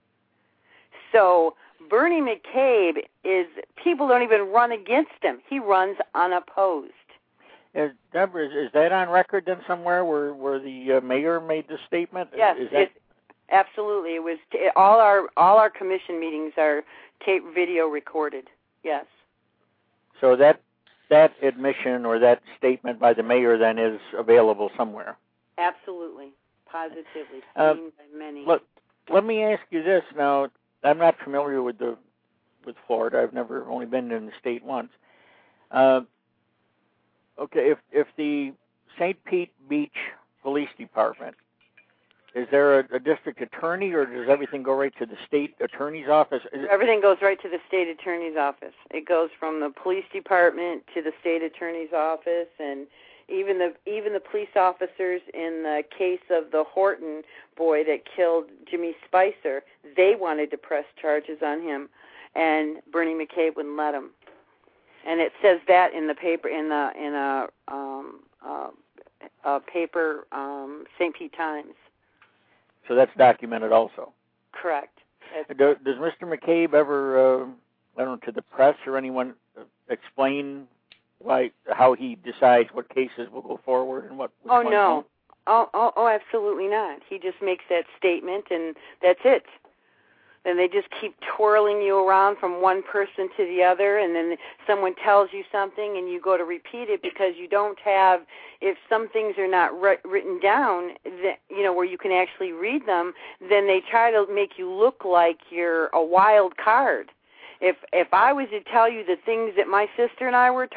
E: So Bernie McCabe is, people don't even run against him. He runs unopposed.
B: Is, Deborah, is, is that on record then somewhere where, where the uh, mayor made the statement?
E: Yes,
B: is that...
E: it, absolutely. It was t- all our all our commission meetings are tape video recorded. Yes.
B: So that that admission or that statement by the mayor then is available somewhere.
E: Absolutely, positively,
B: uh,
E: seen by many.
B: Look, let me ask you this now. I'm not familiar with the with Florida. I've never only been in the state once. Uh, Okay, if if the Saint Pete Beach Police Department, is there a, a district attorney, or does everything go right to the state attorney's office? Is
E: everything goes right to the state attorney's office. It goes from the police department to the state attorney's office, and even the even the police officers in the case of the Horton boy that killed Jimmy Spicer, they wanted to press charges on him, and Bernie McCabe wouldn't let them. And it says that in the paper, in the in a, um, uh, a paper, um, Saint Pete Times.
B: So that's documented also.
E: Correct.
B: Do, does Mister McCabe ever, uh, I don't know, to the press or anyone, explain why how he decides what cases will go forward and what?
E: Oh no, oh, oh oh absolutely not. He just makes that statement and that's it. Then they just keep twirling you around from one person to the other, and then someone tells you something and you go to repeat it because you don't have, if some things are not ri- written down, that, you know, where you can actually read them, then they try to make you look like you're a wild card. If if I was to tell you the things that my sister and I were told,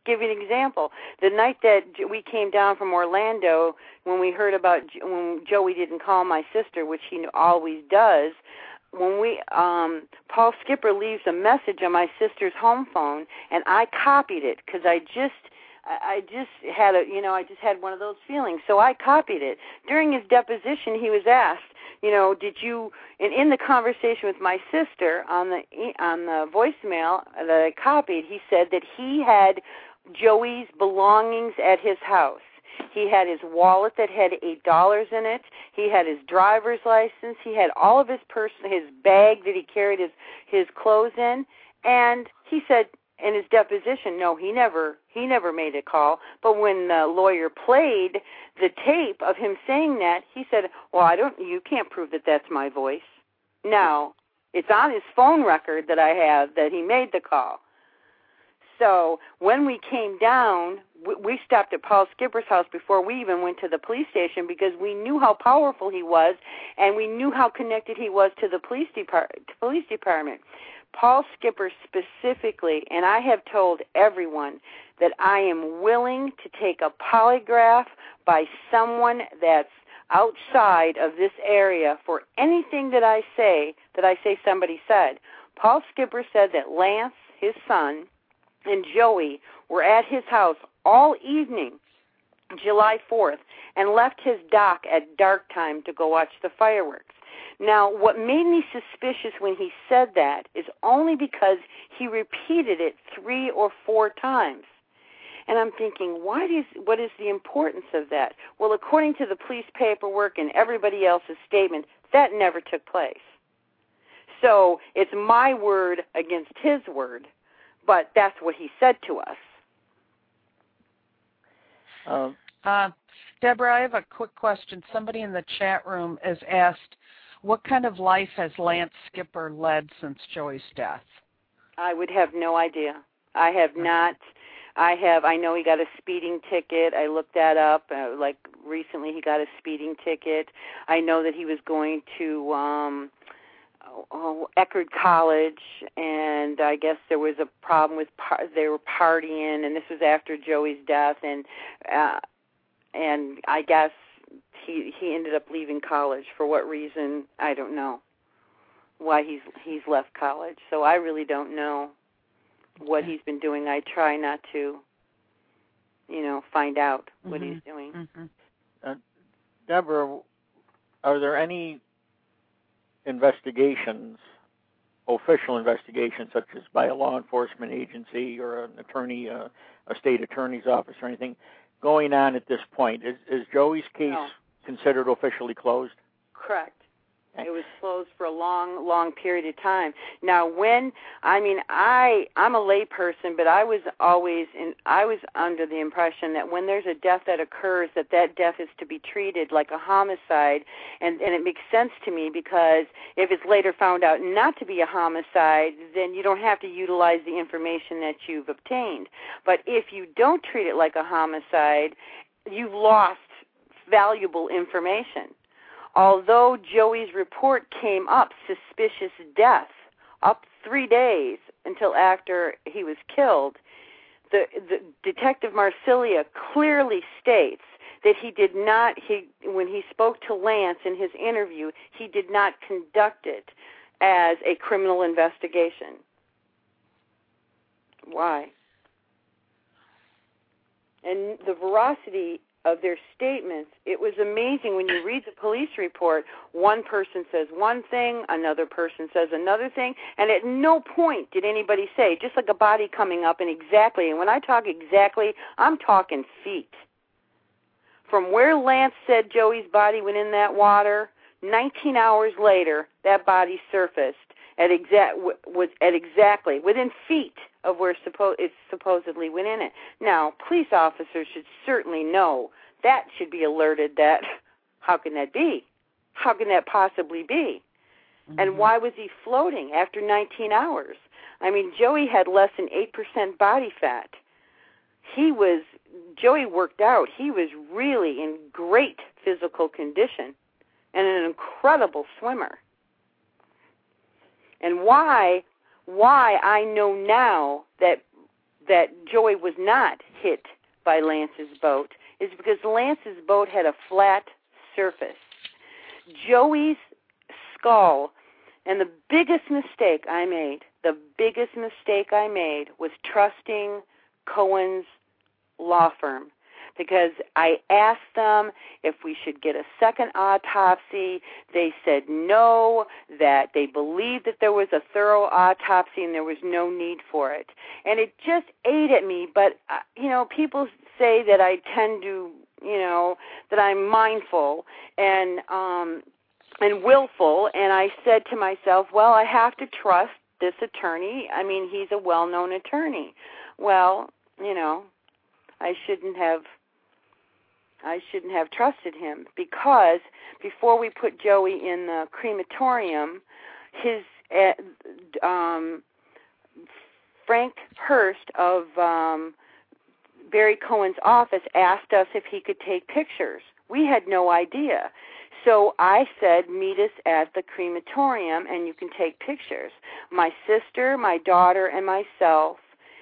E: give you an example. The night that we came down from Orlando, when we heard about when Joey didn't call my sister, which he always does, when we um, Paul Skipper leaves a message on my sister's home phone, and I copied it because I just. I just had a, you know, I just had one of those feelings. So I copied it. During his deposition, he was asked, you know, did you, and in the conversation with my sister on the on the voicemail that I copied, he said that he had Joey's belongings at his house. He had his wallet that had eight dollars in it. He had his driver's license. He had all of his person, his bag that he carried his his clothes in, and he said. In his deposition, no, he never he never made a call. But when the lawyer played the tape of him saying that, he said, "Well, I don't. You can't prove that that's my voice." Now, it's on his phone record that I have that he made the call. So when we came down, we stopped at Paul Skipper's house before we even went to the police station because we knew how powerful he was, and we knew how connected he was to the police depart- police department. Paul Skipper specifically, and I have told everyone that I am willing to take a polygraph by someone that's outside of this area for anything that I say, that I say somebody said. Paul Skipper said that Lance, his son, and Joey were at his house all evening, July fourth, and left his dock at dark time to go watch the fireworks. Now, what made me suspicious when he said that is only because he repeated it three or four times. And I'm thinking, why is, what is the importance of that? Well, according to the police paperwork and everybody else's statement, that never took place. So it's my word against his word, but that's what he said to us.
B: Um,
C: uh, Deborah, I have a quick question. Somebody in the chat room has asked, what kind of life has Lance Skipper led since Joey's death?
E: I would have no idea. I have not. I have. I know he got a speeding ticket. I looked that up. Uh, like recently, he got a speeding ticket. I know that he was going to um, oh, Eckerd College, and I guess there was a problem with par- they were partying, and this was after Joey's death, and uh, and I guess. He he ended up leaving college. For what reason, I don't know. Why he's he's left college. So I really don't know what he's been doing. I try not to, you know, find out what mm-hmm. he's doing.
C: Mm-hmm.
B: Uh, Deborah, are there any investigations, official investigations, such as by a law enforcement agency or an attorney, uh, a state attorney's office or anything, going on at this point? Is, is Joey's case
E: no.
B: considered officially closed?
E: Correct. It was closed for a long, long period of time. Now, when I mean, I I'm a lay person, but I was always in. I was under the impression that when there's a death that occurs, that that death is to be treated like a homicide, and and it makes sense to me because if it's later found out not to be a homicide, then you don't have to utilize the information that you've obtained. But if you don't treat it like a homicide, you've lost valuable information. Although Joey's report came up suspicious death, up three days until after he was killed, the, the Detective Marsilia clearly states that he did not, he when he spoke to Lance in his interview, he did not conduct it as a criminal investigation. Why? And the veracity of their statements, it was amazing when you read the police report. One person says one thing, another person says another thing, and at no point did anybody say, just like a body coming up and exactly, and when I talk exactly, I'm talking feet. From where Lance said Joey's body went in that water, nineteen hours later, that body surfaced at exact was at exactly within feet of where suppo- it supposedly went in it. Now, police officers should certainly know. That should be alerted that, how can that be? How can that possibly be? Mm-hmm. And why was he floating after nineteen hours? I mean, Joey had less than eight percent body fat. He was, Joey worked out. He was really in great physical condition and an incredible swimmer. And why, why I know now that that Joey was not hit by Lance's boat is because Lance's boat had a flat surface. Joey's skull, and the biggest mistake I made, the biggest mistake I made was trusting Cohen's law firm, because I asked them if we should get a second autopsy. They said no, that they believed that there was a thorough autopsy and there was no need for it. And it just ate at me. But, uh, you know, people say that I tend to, you know, that I'm mindful and um, and willful. And I said to myself, well, I have to trust this attorney. I mean, he's a well-known attorney. Well, you know, I shouldn't have I shouldn't have trusted him, because before we put Joey in the crematorium, his uh, um, Frank Hurst of um, Barry Cohen's office asked us if he could take pictures. We had no idea. So I said, meet us at the crematorium and you can take pictures. My sister, my daughter, and myself,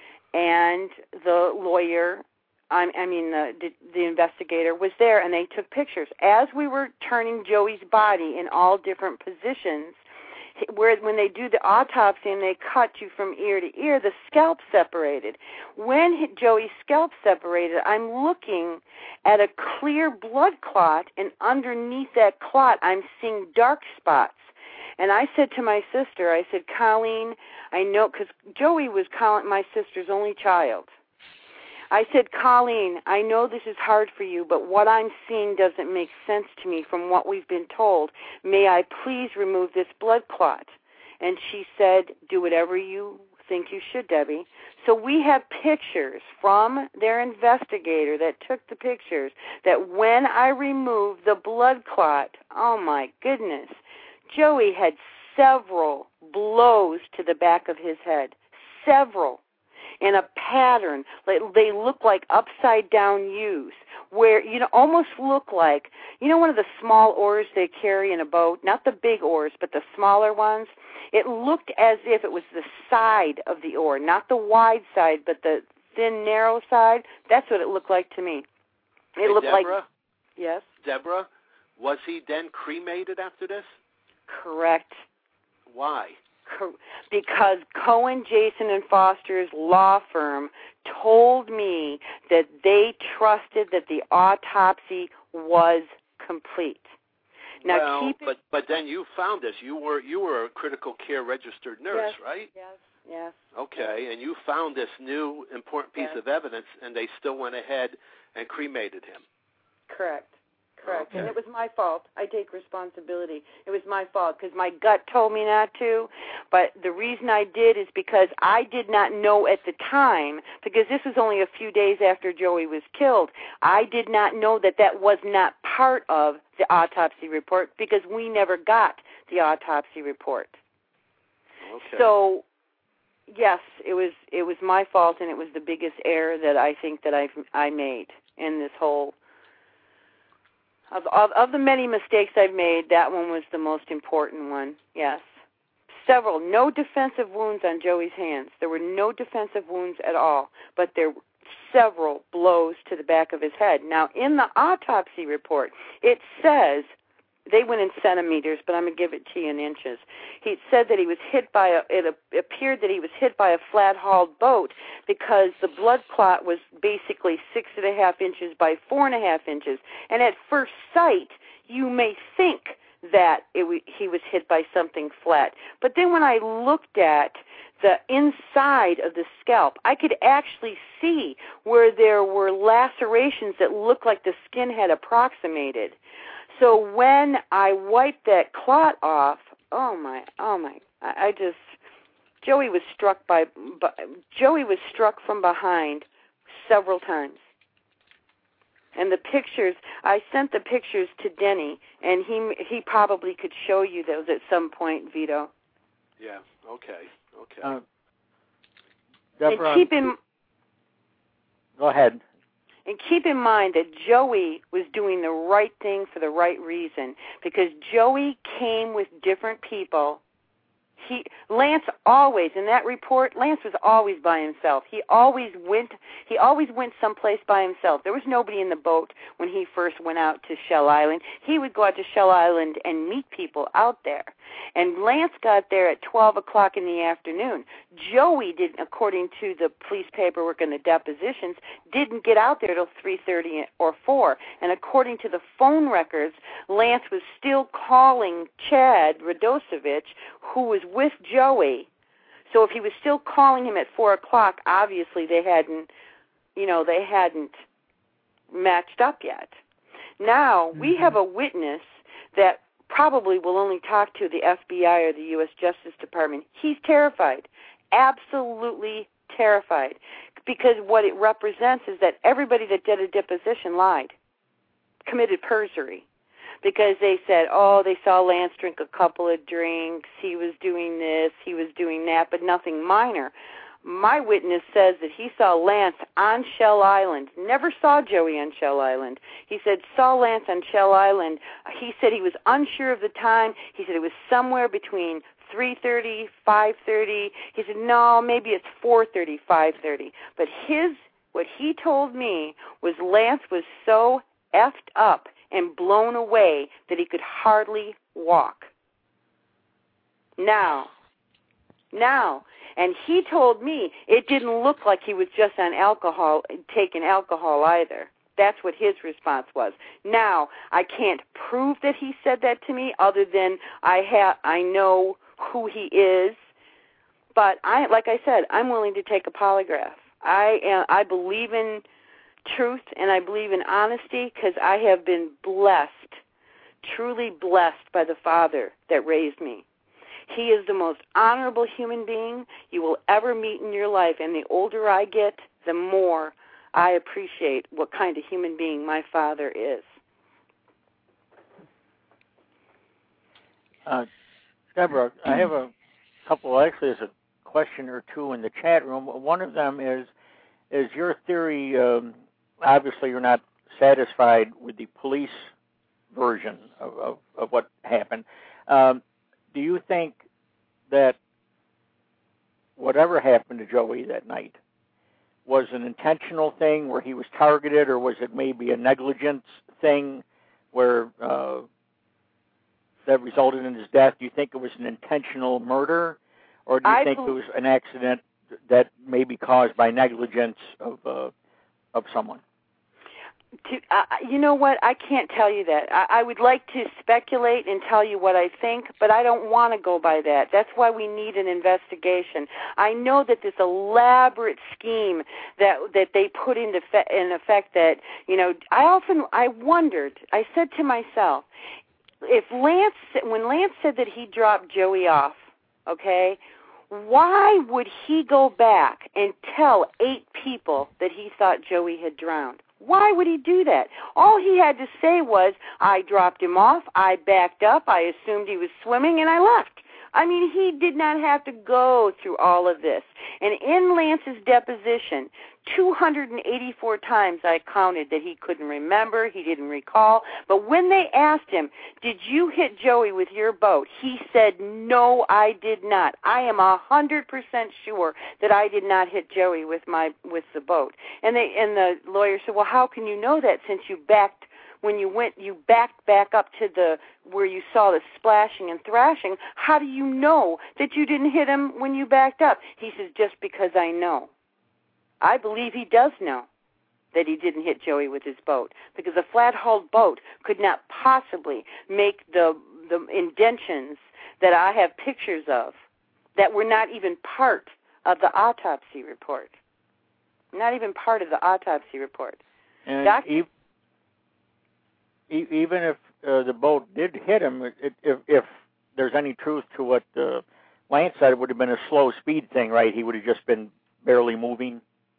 E: and the lawyer, I, I mean the, the investigator, was there, and they took pictures. As we were turning Joey's body in all different positions, where when they do the autopsy and they cut you from ear to ear, the scalp separated. When Joey's scalp separated, I'm looking at a clear blood clot, and underneath that clot, I'm seeing dark spots. And I said to my sister, I said, Colleen, I know, because Joey was Colleen, my sister's only child. I said, Colleen, I know this is hard for you, but what I'm seeing doesn't make sense to me from what we've been told. May I please remove this blood clot? And she said, do whatever you think you should, Debbie. So we have pictures from their investigator that took the pictures that when I removed the blood clot, oh my goodness, Joey had several blows to the back of his head, several, in a pattern. They look like upside-down U's, where, you know, almost look like, you know, one of the small oars they carry in a boat, not the big oars, but the smaller ones? It looked as if it was the side of the oar, not the wide side, but the thin, narrow side. That's what it looked like to me. It
D: hey,
E: looked
D: Deborah?
E: like, yes?
D: Deborah, was he then cremated after this?
E: Correct.
D: Why?
E: Because Cohen, Jason, and Foster's law firm told me that they trusted that the autopsy was complete. Now,
D: well,
E: keep it,
D: but but then you found this. You were you were a critical care registered nurse,
E: yes,
D: right?
E: Yes. Yes.
D: Okay, and you found this new important piece
E: yes.
D: of evidence, and they still went ahead and cremated him.
E: Correct. Correct.
D: Okay.
E: And it was my fault. I take responsibility. It was my fault because my gut told me not to. But the reason I did is because I did not know at the time, because this was only a few days after Joey was killed, I did not know that that was not part of the autopsy report because we never got the autopsy report.
D: Okay.
E: So, yes, it was it was my fault, and it was the biggest error that I think that I I made in this whole. Of, of of the many mistakes I've made, that one was the most important one, yes. Several, no defensive wounds on Joey's hands. There were no defensive wounds at all, but there were several blows to the back of his head. Now, in the autopsy report, it says, they went in centimeters, but I'm going to give it to you in inches. He said that he was hit by a, it appeared that he was hit by a flat-hauled boat because the blood clot was basically six and a half inches by four and a half inches. And at first sight, you may think that it, he was hit by something flat. But then when I looked at the inside of the scalp, I could actually see where there were lacerations that looked like the skin had approximated. So when I wiped that clot off, oh my, oh my, I, I just, Joey was struck by, by, Joey was struck from behind several times. And the pictures, I sent the pictures to Denny, and he he probably could show you those at some point, Vito.
D: Yeah, okay, okay.
B: Uh, Deborah,
E: and keep in,
B: go ahead.
E: And keep in mind that Joey was doing the right thing for the right reason, because Joey came with different people. He Lance always in that report. Lance was always by himself. He always went. He always went someplace by himself. There was nobody in the boat when he first went out to Shell Island. He would go out to Shell Island and meet people out there. And Lance got there at twelve o'clock in the afternoon. Joey didn't, according to the police paperwork and the depositions, didn't get out there till three thirty or four. And according to the phone records, Lance was still calling Chad Radosevich, who was with Joey. So if he was still calling him at four o'clock, obviously they hadn't, you know, they hadn't matched up yet. Now mm-hmm. we have a witness that probably will only talk to the F B I or the U S Justice Department. He's terrified, absolutely terrified, because what it represents is that everybody that did a deposition lied, committed perjury. Because they said, oh, they saw Lance drink a couple of drinks, he was doing this, he was doing that, but nothing minor. My witness says that he saw Lance on Shell Island, never saw Joey on Shell Island. He said, saw Lance on Shell Island. He said he was unsure of the time. He said it was somewhere between three thirty, five thirty. He said, no, maybe it's four thirty, five thirty. But his, what he told me was Lance was so effed up and blown away that he could hardly walk. Now, now, and he told me it didn't look like he was just on alcohol, taking alcohol either. That's what his response was. Now, I can't prove that he said that to me other than I ha- I know who he is. But I, like I said, I'm willing to take a polygraph. I am, I believe in truth, and I believe in honesty because I have been blessed, truly blessed by the Father that raised me. He is the most honorable human being you will ever meet in your life, and the older I get, the more I appreciate what kind of human being my Father is.
B: Uh, Deborah, I have a couple, actually there's a question or two in the chat room. One of them is, is your theory, um, obviously you're not satisfied with the police version of, of, of what happened. Um, do you think that whatever happened to Joey that night was an intentional thing where he was targeted, or was it maybe a negligence thing where uh, that resulted in his death? Do you think it was an intentional murder, or do you I think believe- it was an accident that may be caused by negligence of uh, of someone?
E: To, uh, you know what? I can't tell you that. I, I would like to speculate and tell you what I think, but I don't want to go by that. That's why we need an investigation. I know that this elaborate scheme that that they put into fe- in effect that, you know, I often, I wondered, I said to myself, if Lance, when Lance said that he dropped Joey off, okay, why would he go back and tell eight people that he thought Joey had drowned? Why would he do that? All he had to say was, I dropped him off, I backed up, I assumed he was swimming, and I left. I mean, he did not have to go through all of this. And in Lance's deposition, two hundred eighty-four times I counted that he couldn't remember, he didn't recall. But when they asked him, did you hit Joey with your boat? He said, no, I did not. I am one hundred percent sure that I did not hit Joey with my with the boat. And they and the lawyer said, well, how can you know that since you backed when you went, you backed back up to the where you saw the splashing and thrashing? How do you know that you didn't hit him when you backed up? He says, just because I know. I believe he does know that he didn't hit Joey with his boat, because a flat-hulled boat could not possibly make the the indentions that I have pictures of that were not even part of the autopsy report. Not even part of the autopsy report.
B: And
E: Doctor-
B: e- e- even if uh, the boat did hit him, it, if, if there's any truth to what uh, Lance said, it would have been a slow speed thing, right? He would have just been barely moving.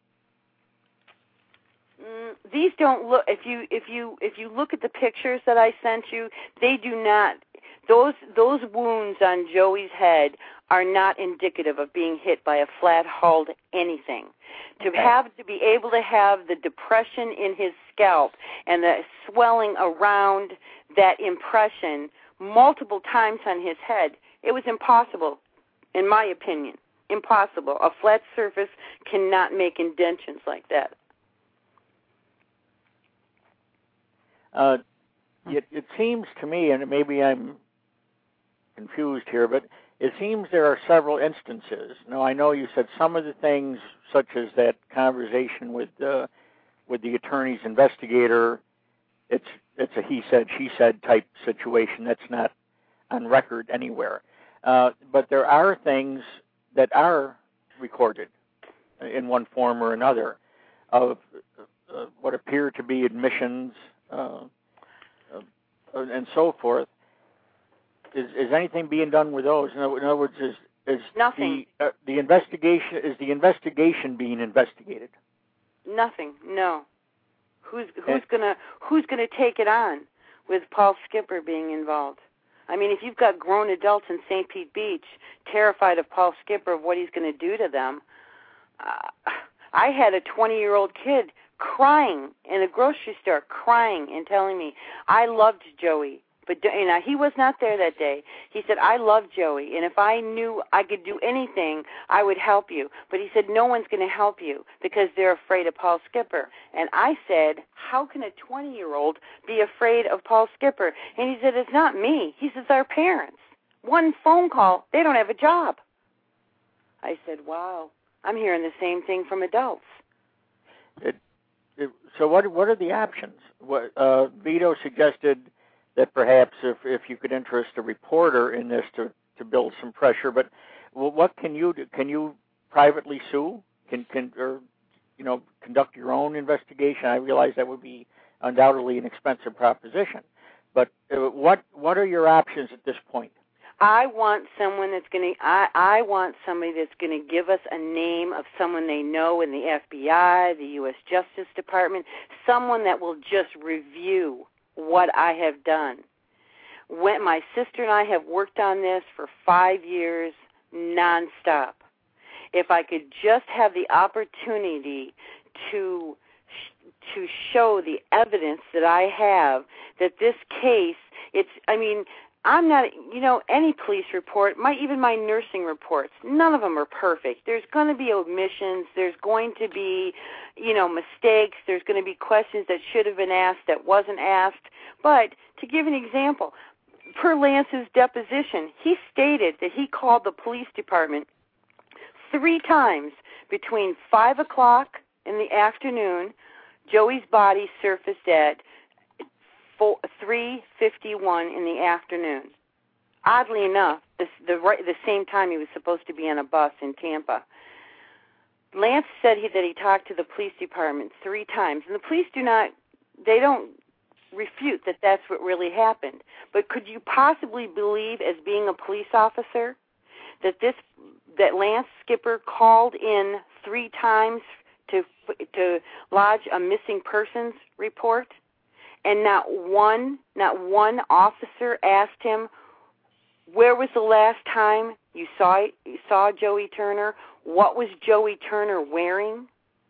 E: Mm, these don't look. If you if you if you look at the pictures that I sent you, they do not. Those those wounds on Joey's head are not indicative of being hit by a flat-hulled anything. To
B: okay.
E: have to be able to have the depression in his scalp and the swelling around that impression multiple times on his head, it was impossible in my opinion. Impossible. A flat surface cannot make indentions like that.
B: Uh, it, it seems to me, and maybe I'm confused here, but it seems there are several instances. Now, I know you said some of the things, such as that conversation with uh, with the attorney's investigator, it's it's a he said, she said type situation. That's not on record anywhere. Uh, but there are things that are recorded in one form or another of uh, what appear to be admissions uh, uh, and so forth. Is, is anything being done with those? In other, in other words, is, is
E: Nothing.
B: the uh, the investigation is the investigation being investigated?
E: Nothing. No. Who's who's
B: And,
E: gonna who's gonna take it on with Paul Skipper being involved? I mean, if you've got grown adults in Saint Pete Beach terrified of Paul Skipper, of what he's going to do to them, uh, I had a twenty-year-old kid crying in a grocery store, crying and telling me, I loved Joey. But you know, he was not there that day. He said, I love Joey, and if I knew I could do anything, I would help you. But he said, no one's going to help you because they're afraid of Paul Skipper. And I said, how can a twenty-year-old be afraid of Paul Skipper? And he said, it's not me. He says, our parents. One phone call, they don't have a job. I said, wow, I'm hearing the same thing from adults.
B: it, it, so what what are the options? What, uh, Vito suggested that perhaps if, if you could interest a reporter in this to, to build some pressure, but well, what can you do? Can you privately sue? Can can or you know conduct your own investigation? I realize that would be undoubtedly an expensive proposition, but uh, what what are your options at this point?
E: I want someone that's going to. I I want somebody that's going to give us a name of someone they know in the F B I, the U S Justice Department, someone that will just review what I have done. When my sister and I have worked on this for five years nonstop. If I could just have the opportunity to to show the evidence that I have that this case, it's, I mean, I'm not, you know, any police report, my even my nursing reports, none of them are perfect. There's going to be omissions. There's going to be, you know, mistakes. There's going to be questions that should have been asked that wasn't asked. But to give an example, per Lance's deposition, he stated that he called the police department three times between five o'clock in the afternoon. Joey's body surfaced at three fifty-one in the afternoon. Oddly enough, this, the right, the same time he was supposed to be on a bus in Tampa. Lance said he, that he talked to the police department three times, and the police do not, they don't refute that that's what really happened. But could you possibly believe, as being a police officer, that this, that Lance Skipper called in three times to to lodge a missing persons report? And not one, not one officer asked him, where was the last time you saw you saw Joey Turner? What was Joey Turner wearing?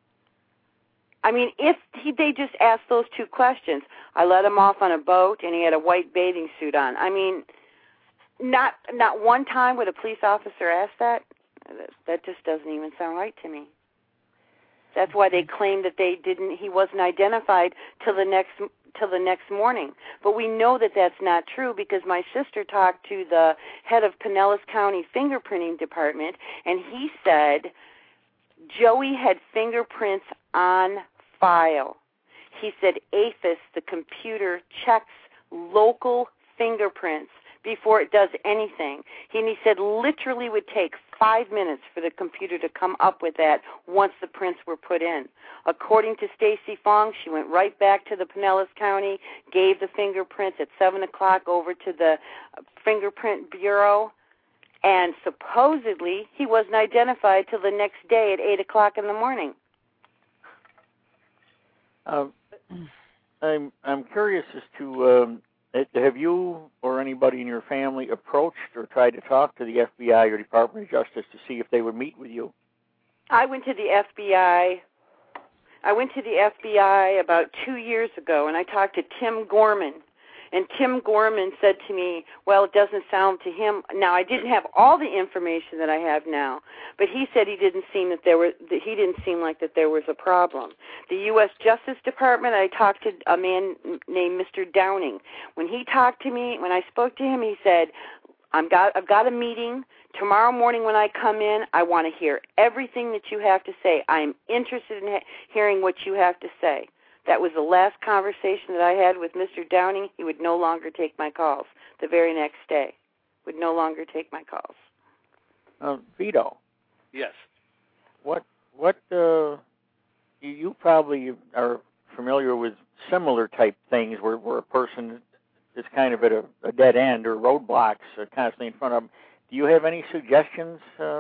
E: I mean, if he, they just asked those two questions, I let him off on a boat and he had a white bathing suit on. I mean, not not one time would a police officer ask that. That just doesn't even sound right to me. That's why they claim that they didn't. He wasn't identified till the next. till the next morning. But we know that that's not true because my sister talked to the head of Pinellas County fingerprinting department, and he said Joey had fingerprints on file. He said AFIS, the computer, checks local fingerprints before it does anything. He, and he said literally would take five minutes for the computer to come up with that once the prints were put in. According to Stacy Fong, she went right back to the Pinellas County, gave the fingerprints at seven o'clock over to the Fingerprint Bureau, and supposedly he wasn't identified till the next day at eight o'clock in the morning.
B: Um, I'm I'm curious as to um, have you or anybody in your family approached or tried to talk to the F B I or Department of Justice to see if they would meet with you?
E: I went to the F B I. I went to the F B I about two years ago, and I talked to Tim Gorman. And Tim Gorman said to me, well, it doesn't sound to him. Now, I didn't have all the information that I have now, but he said he didn't seem that there were, that he didn't seem like that there was a problem. The U S Justice Department, I talked to a man named Mister Downing. When he talked to me, when I spoke to him, he said, I'm got, I've got a meeting. Tomorrow morning when I come in, I want to hear everything that you have to say. I am interested in ha- hearing what you have to say. That was the last conversation that I had with Mister Downing. He would no longer take my calls. The very next day, would no longer take my calls.
B: Uh, Vito.
D: Yes.
B: What what uh, you, you probably are familiar with similar type things where, where a person is kind of at a, a dead end or roadblocks uh, constantly in front of them. Do you have any suggestions uh,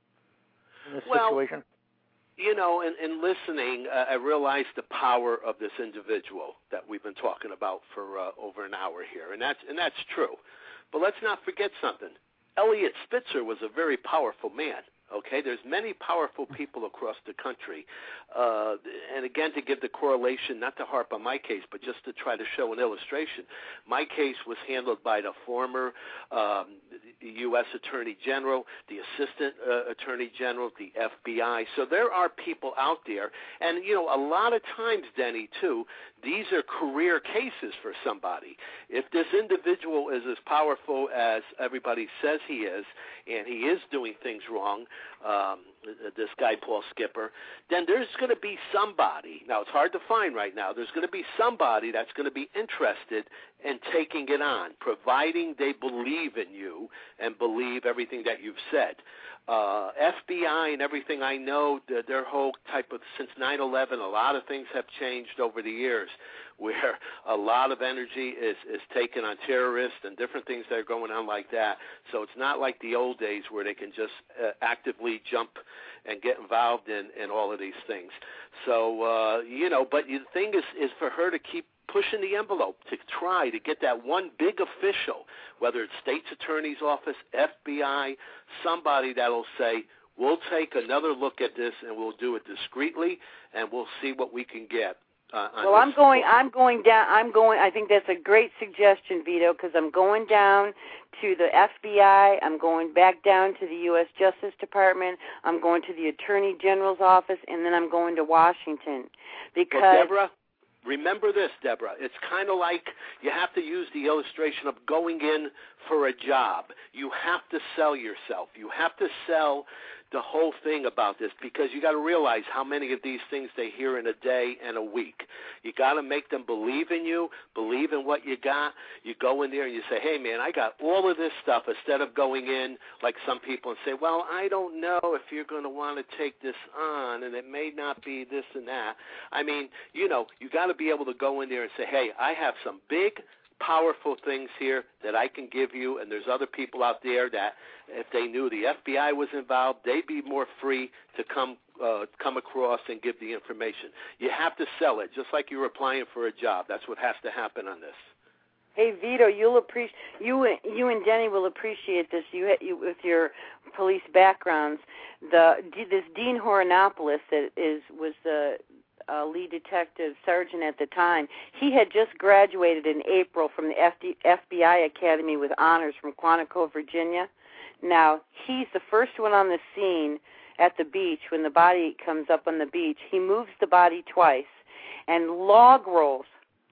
B: in this
D: well,
B: situation?
D: You know, in, in listening, uh, I realized the power of this individual that we've been talking about for uh, over an hour here, and that's and that's true. But let's not forget something. Eliot Spitzer was a very powerful man. Okay, there's many powerful people across the country, uh, and again, to give the correlation, not to harp on my case, but just to try to show an illustration. My case was handled by the former um, U S Attorney General, the Assistant uh, Attorney General, the F B I. So there are people out there, and you know, a lot of times, Denny, too, these are career cases for somebody. If this individual is as powerful as everybody says he is, and he is doing things wrong, um, this guy Paul Skipper, then there's going to be somebody. Now, it's hard to find right now. There's going to be somebody that's going to be interested in taking it on, providing they believe in you and believe everything that you've said. Uh, F B I and everything I know, their, their whole type of, since nine eleven, a lot of things have changed over the years where a lot of energy is, is taken on terrorists and different things that are going on like that. So it's not like the old days where they can just uh, actively jump and get involved in, in all of these things. So, uh, you know, but the thing is, is for her to keep pushing the envelope to try to get that one big official, whether it's state's attorney's office, F B I, somebody that'll say, we'll take another look at this and we'll do it discreetly and we'll see what we can get. Uh,
E: well, I'm going. I'm going down. I'm going. I think that's a great suggestion, Vito, because I'm going down to the F B I. I'm going back down to the U S Justice Department. I'm going to the Attorney General's office, and then I'm going to Washington. Because
D: well, Deborah, remember this, Deborah. It's kind of like you have to use the illustration of going in for a job. You have to sell yourself. You have to sell the whole thing about this, because you got to realize how many of these things they hear in a day and a week. You got to make them believe in you, believe in what you got. You go in there and you say, hey, man, I got all of this stuff, instead of going in like some people and say, well, I don't know if you're going to want to take this on, and it may not be this and that. I mean, you know, you got to be able to go in there and say, hey, I have some big, powerful things here that I can give you, and there's other people out there that if they knew the F B I was involved, they'd be more free to come uh, come across and give the information. You have to sell it, just like you're applying for a job. That's what has to happen on this.
E: Hey Vito, you'll appreciate you. You and Denny will appreciate this. You, you with your police backgrounds. The this Dean Horonopoulos that is was the uh, lead detective sergeant at the time. He had just graduated in April from the F B I Academy with honors from Quantico, Virginia. Now he's the first one on the scene at the beach when the body comes up on the beach. He moves the body twice and log rolls,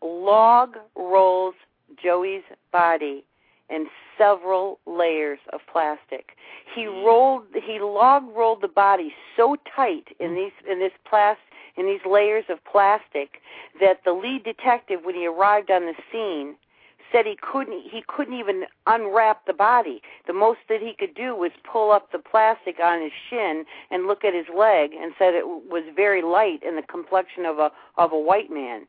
E: log rolls Joey's body in several layers of plastic. He rolled, he log rolled the body so tight in these in this plas in these layers of plastic that the lead detective, when he arrived on the scene, said he couldn't he couldn't even unwrap the body. The most that he could do was pull up the plastic on his shin and look at his leg, and said it was very light in the complexion of a of a white man.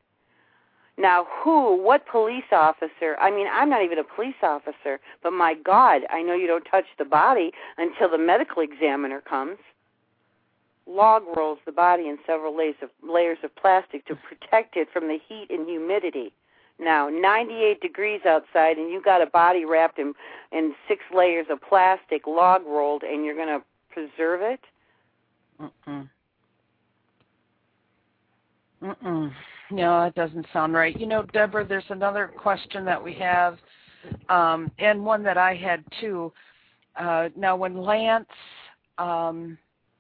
E: Now, who, what police officer, I mean, I'm not even a police officer, but my God, I know you don't touch the body until the medical examiner comes. Log rolls the body in several layers of, layers of plastic to protect it from the heat and humidity. Now, ninety-eight degrees outside, and you got a body wrapped in, in six layers of plastic, log rolled, and you're going to preserve it?
C: Mm-mm. Mm-mm. No, that doesn't sound right. You know, Deborah, there's another question that we have, um, and one that I had too. Uh, now, when Lance, um,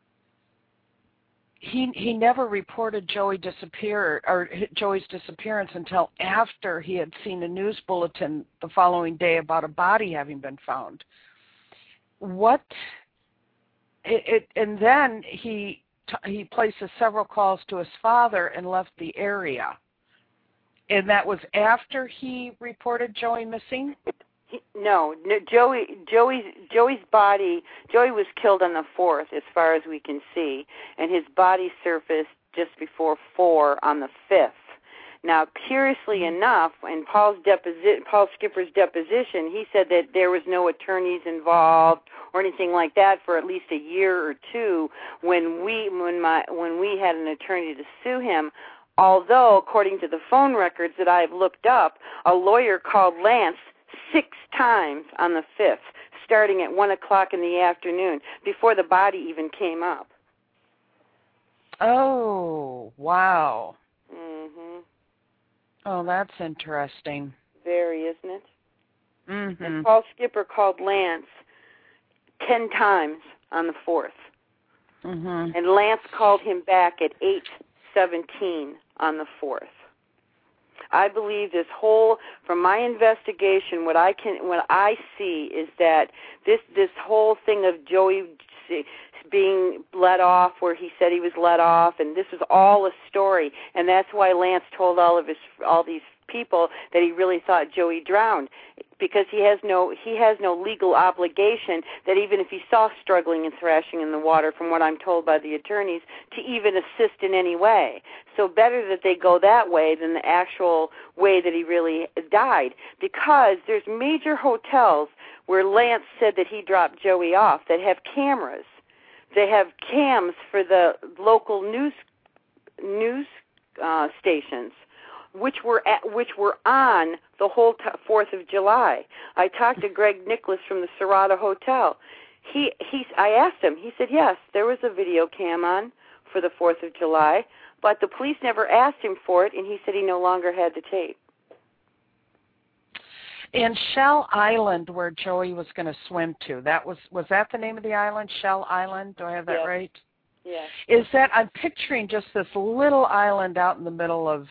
C: he he never reported Joey disappear or Joey's disappearance until after he had seen a news bulletin the following day about a body having been found. What? It, it and then he he places several calls to his father and left the area. And that was after he reported Joey missing?
E: He, no, no, Joey, Joey's, Joey's body, Joey was killed on the fourth, as far as we can see, and his body surfaced just before four on the fifth. Now, curiously enough, in Paul's deposi- Paul Skipper's deposition, he said that there was no attorneys involved or anything like that for at least a year or two when we, when my, when we had an attorney to sue him. Although, according to the phone records that I've looked up, a lawyer called Lance six times on the fifth, starting at one o'clock in the afternoon, before the body even came up.
C: Oh, wow.
E: Mm-hmm.
C: Oh, that's interesting.
E: Very, isn't it?
C: Mm-hmm.
E: And Paul Skipper called Lance ten times on the fourth.
C: Mm-hmm.
E: And Lance called him back at eight seventeen on the fourth. I believe this whole, from my investigation, what I can, what I see is that this this whole thing of Joey being let off, where he said he was let off, and this was all a story, and that's why Lance told all of his all these people that he really thought Joey drowned, because he has no he has no legal obligation that even if he saw struggling and thrashing in the water, from what I'm told by the attorneys, to even assist in any way. So better that they go that way than the actual way that he really died, because there's major hotels where Lance said that he dropped Joey off that have cameras. They have cams for the local news news uh, stations, which were at, which were on the whole Fourth of July. I talked to Greg Nicholas from the Serrata Hotel. He he. I asked him. He said yes, there was a video cam on for the Fourth of July, but the police never asked him for it, and he said he no longer had the tape.
C: And Shell Island, where Joey was going to swim to, that was was that the name of the island? Shell Island? Do I have that
E: yes.
C: right?
E: Yes.
C: Is that, I'm picturing just this little island out in the middle of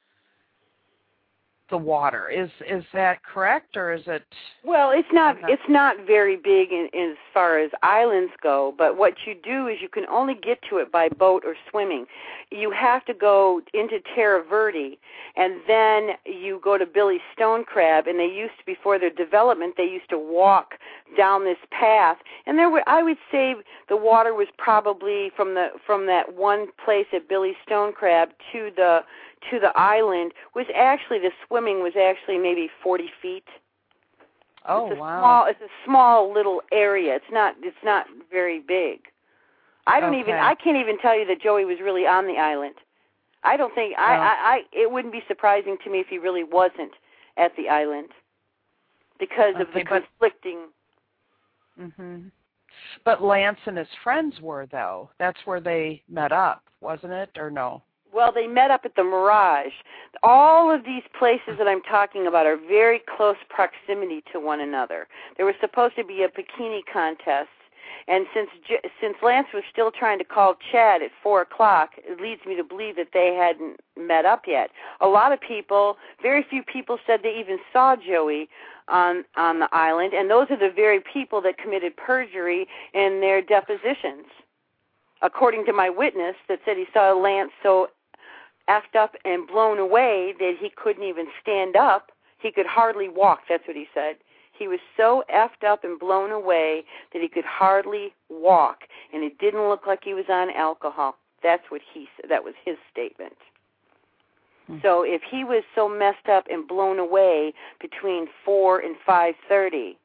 C: the water. Is is that correct, or is it?
E: Well, it's not it's not very big in, in as far as islands go, but what you do is you can only get to it by boat or swimming. You have to go into Terra Verde, and then you go to Billy Stone Crab, and they used to, before their development, they used to walk down this path, and there were, I would say the water was probably from the from that one place at Billy Stone Crab to the to the island was actually, the swimming was actually maybe forty feet.
C: Oh,
E: it's a
C: wow.
E: Small, it's a small little area. It's not it's not very big. I don't
C: Okay.
E: even I can't even tell you that Joey was really on the island. I don't think I,
C: No.
E: I, I it wouldn't be surprising to me if he really wasn't at the island because of
C: Okay,
E: the
C: but-
E: conflicting.
C: Mhm. But Lance and his friends were, though. That's where they met up, wasn't it, or no?
E: Well, they met up at the Mirage. All of these places that I'm talking about are very close proximity to one another. There was supposed to be a bikini contest, and since since Lance was still trying to call Chad at four o'clock, it leads me to believe that they hadn't met up yet. A lot of people, very few people, said they even saw Joey on on the island, and those are the very people that committed perjury in their depositions. According to my witness that said he saw Lance so effed up and blown away that he couldn't even stand up. He could hardly walk, that's what he said. He was so effed up and blown away that he could hardly walk, and it didn't look like he was on alcohol. That's what he said. That was his statement. Hmm. So if he was so messed up and blown away between four and five thirty,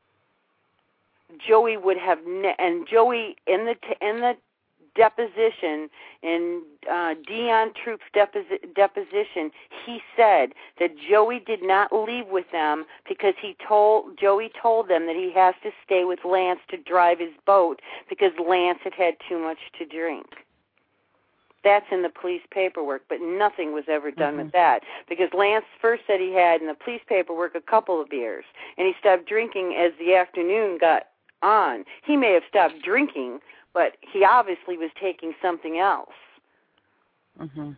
E: Joey would have, ne- and Joey in the t- in the deposition, in uh, Dion Troop's deposi- deposition, he said that Joey did not leave with them because he told Joey told them that he has to stay with Lance to drive his boat because Lance had had too much to drink. That's in the police paperwork, but nothing was ever done
C: mm-hmm.
E: with that because Lance first said he had in the police paperwork a couple of beers, and he stopped drinking as the afternoon got on. He may have stopped drinking, but he obviously was taking something else.
C: Mm-hmm.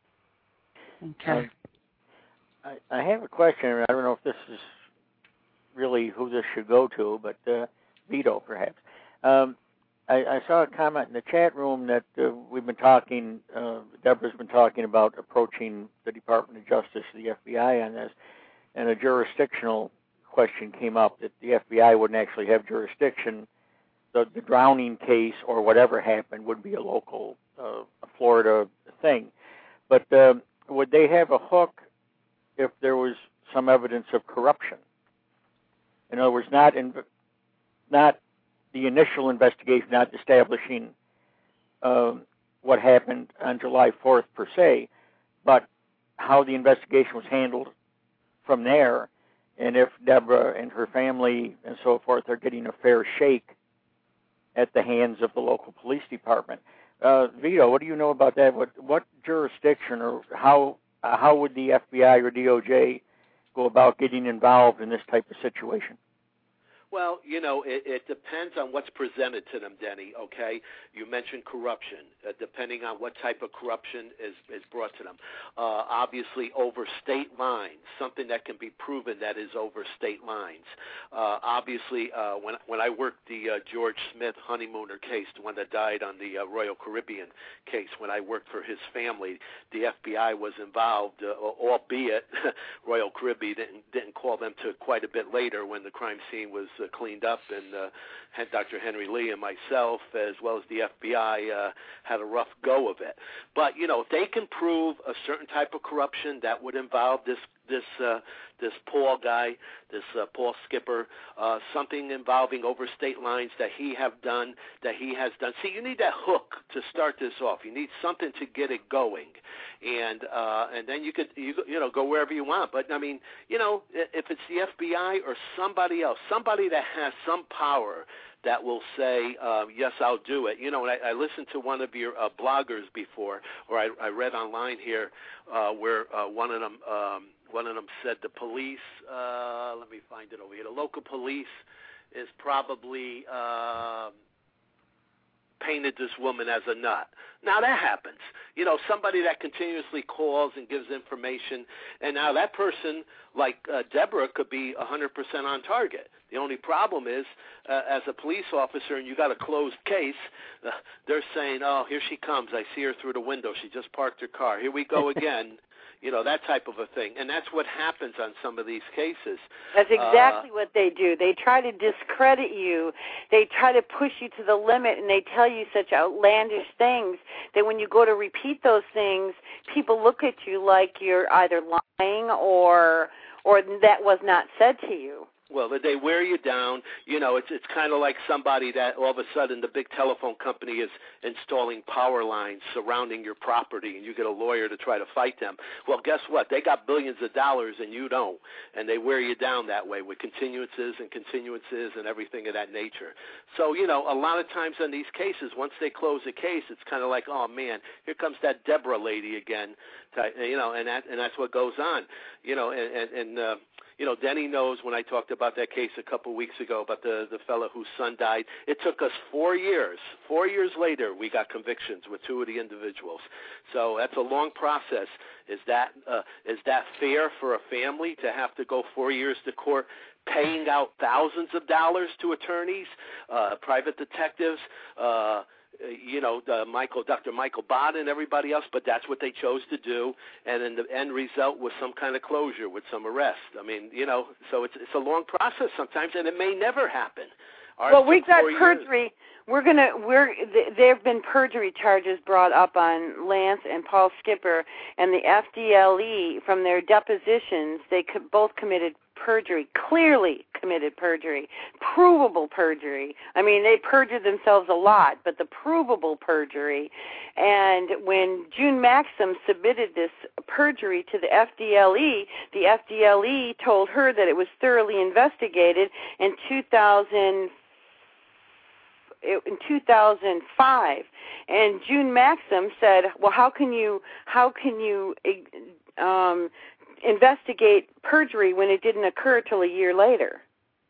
C: Okay.
B: Uh, I, I have a question. I don't know if this is really who this should go to, but uh, Vito, perhaps. Um, I, I saw a comment in the chat room that uh, we've been talking, uh, Deborah's been talking about approaching the Department of Justice, the F B I on this, and a jurisdictional question came up that the F B I wouldn't actually have jurisdiction. The, the drowning case or whatever happened would be a local uh, Florida thing. But uh, would they have a hook if there was some evidence of corruption? In other words, not in, not the initial investigation, not establishing uh, what happened on July fourth per se, but how the investigation was handled from there, and if Deborah and her family and so forth are getting a fair shake at the hands of the local police department. Uh, Vito, what do you know about that? What what jurisdiction or how uh, how would the F B I or D O J go about getting involved in this type of situation?
D: Well, you know, it, it depends on what's presented to them, Denny, okay? You mentioned corruption, uh, depending on what type of corruption is, is brought to them. Uh, obviously, over state lines, something that can be proven that is over state lines. Uh, obviously, uh, when when I worked the uh, George Smith honeymooner case, the one that died on the uh, Royal Caribbean case, when I worked for his family, the F B I was involved, uh, albeit Royal Caribbean didn't, didn't call them to quite a bit later when the crime scene was Uh, cleaned up, and uh, Doctor Henry Lee and myself, as well as the F B I, uh, had a rough go of it. But you know, if they can prove a certain type of corruption that would involve this this uh, this Paul guy, this uh, Paul Skipper, uh, something involving over state lines that he have done, that he has done. See, you need that hook to start this off. You need something to get it going, and uh, and then you could you you know go wherever you want. But I mean, you know, if it's the F B I or somebody else, somebody that has some power that will say, um, yes, I'll do it. You know, and I, I listened to one of your uh, bloggers before, or I, I read online here uh, where uh, one of them um, one of them said the police, uh, let me find it over here, the local police is probably uh, painted this woman as a nut. Now, that happens. You know, somebody that continuously calls and gives information, and now that person, like uh, Deborah, could be one hundred percent on target. The only problem is, uh, as a police officer and you got a closed case, uh, they're saying, oh, here she comes. I see her through the window. She just parked her car. Here we go again. You know, that type of a thing. And that's what happens on some of these cases.
E: That's exactly
D: uh,
E: what they do. They try to discredit you. They try to push you to the limit, and they tell you such outlandish things that when you go to repeat those things, people look at you like you're either lying or or that was not said to you.
D: Well, they wear you down. You know, it's it's kind of like somebody that all of a sudden the big telephone company is installing power lines surrounding your property, and you get a lawyer to try to fight them. Well, guess what? They got billions of dollars, and you don't, and they wear you down that way with continuances and continuances and everything of that nature. So, you know, a lot of times on these cases, once they close a case, it's kind of like, oh, man, here comes that Deborah lady again, you know, and that and that's what goes on, you know, and, and, and uh, you know, Denny knows when I talked about that case a couple of weeks ago about the, the fellow whose son died. It took us four years. Four years later, we got convictions with two of the individuals. So that's a long process. Is that uh, is that fair for a family to have to go four years to court, paying out thousands of dollars to attorneys, uh, private detectives, uh you know, the Michael, Doctor Michael Bott and everybody else, but that's what they chose to do, and then the end result was some kind of closure with some arrest. I mean, you know, so it's it's a long process sometimes, and it may never happen. Ours
E: well, we got perjury.
D: Years.
E: We're gonna we're there have been perjury charges brought up on Lance and Paul Skipper, and the F D L E from their depositions. They co- both committed perjury, clearly committed perjury, provable perjury. I mean, they perjured themselves a lot, but the provable perjury. And when June Maxim submitted this perjury to the F D L E, the F D L E told her that it was thoroughly investigated in two thousand. In two thousand five, And June Maxim said, well, how can you how can you um, investigate perjury when it didn't occur till a year later?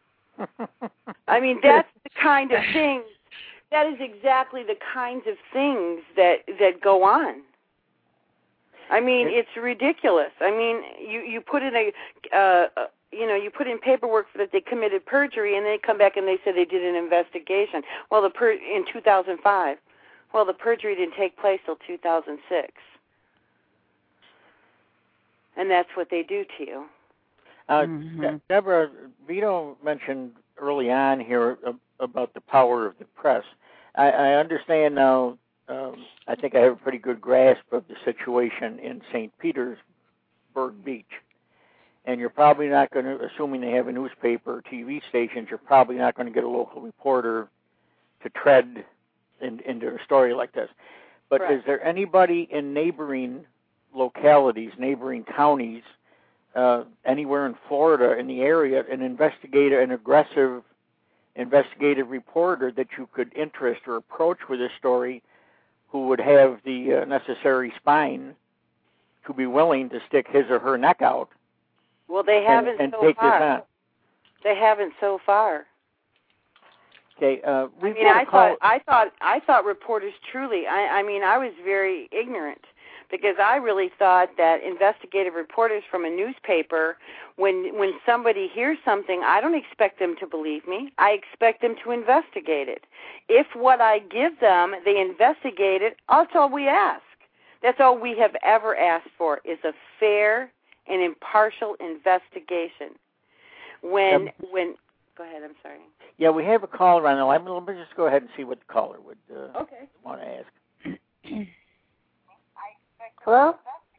E: I mean, that's the kind of thing, that is exactly the kinds of things that, that go on. I mean, it's ridiculous. I mean, you, you put in a, uh, you know, you put in paperwork that they committed perjury, and they come back and they say they did an investigation. Well, the per- in two thousand five. Well, the perjury didn't take place till two thousand six. And that's what they do to you.
B: Uh,
C: mm-hmm.
B: De- Deborah, Vito mentioned early on here about the power of the press. I, I understand now, um, I think I have a pretty good grasp of the situation in Saint Petersburg Beach. And you're probably not going to, assuming they have a newspaper or T V stations, you're probably not going to get a local reporter to tread in, into a story like this. But
E: Correct.
B: Is there anybody in neighboring localities, neighboring counties, Uh, anywhere in Florida, in the area, an investigator, an aggressive investigative reporter that you could interest or approach with this story, who would have the uh, necessary spine to be willing to stick his or her neck out?
E: Well, they haven't
B: and, and
E: so
B: take
E: far.
B: This on?
E: They haven't so far.
B: Okay. Uh,
E: I mean, I thought, I thought, I thought reporters truly. I, I mean, I was very ignorant, because I really thought that investigative reporters from a newspaper, when when somebody hears something, I don't expect them to believe me. I expect them to investigate it. If what I give them, they investigate it, that's all we ask. That's all we have ever asked for, is a fair and impartial investigation. When,
B: yep.
E: when, go ahead, I'm sorry.
B: Yeah, we have a caller on the line. Let me just go ahead and see what the caller would uh,
E: okay.
B: want to ask.
F: Hello?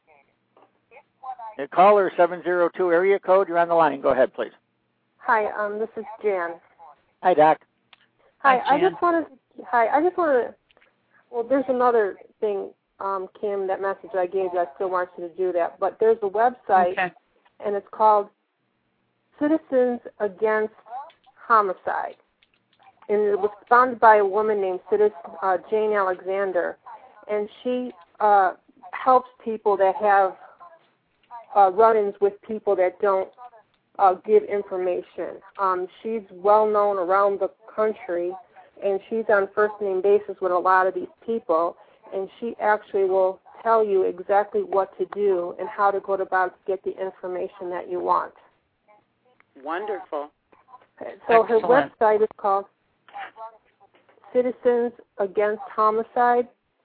B: The caller, seven zero two area code. You're on the line. Go ahead, please.
F: Hi, um, this is Jan.
B: Hi, Doc.
F: Hi,
C: Hi,
F: I just wanted to, hi, I just wanted to, well, there's another thing, um, Kim, that message I gave you, I still want you to do that, but there's a website,
C: Okay.
F: and it's called Citizens Against Homicide, and it was founded by a woman named Citizen, uh, Jane Alexander, and she uh, helps people that have uh, run-ins with people that don't uh, give information. Um, she's well-known around the country, and she's on first-name basis with a lot of these people, and she actually will tell you exactly what to do and how to go about to get the information that you want.
E: Wonderful.
F: So her
C: Excellent.
F: website is called Citizens Against Homicide.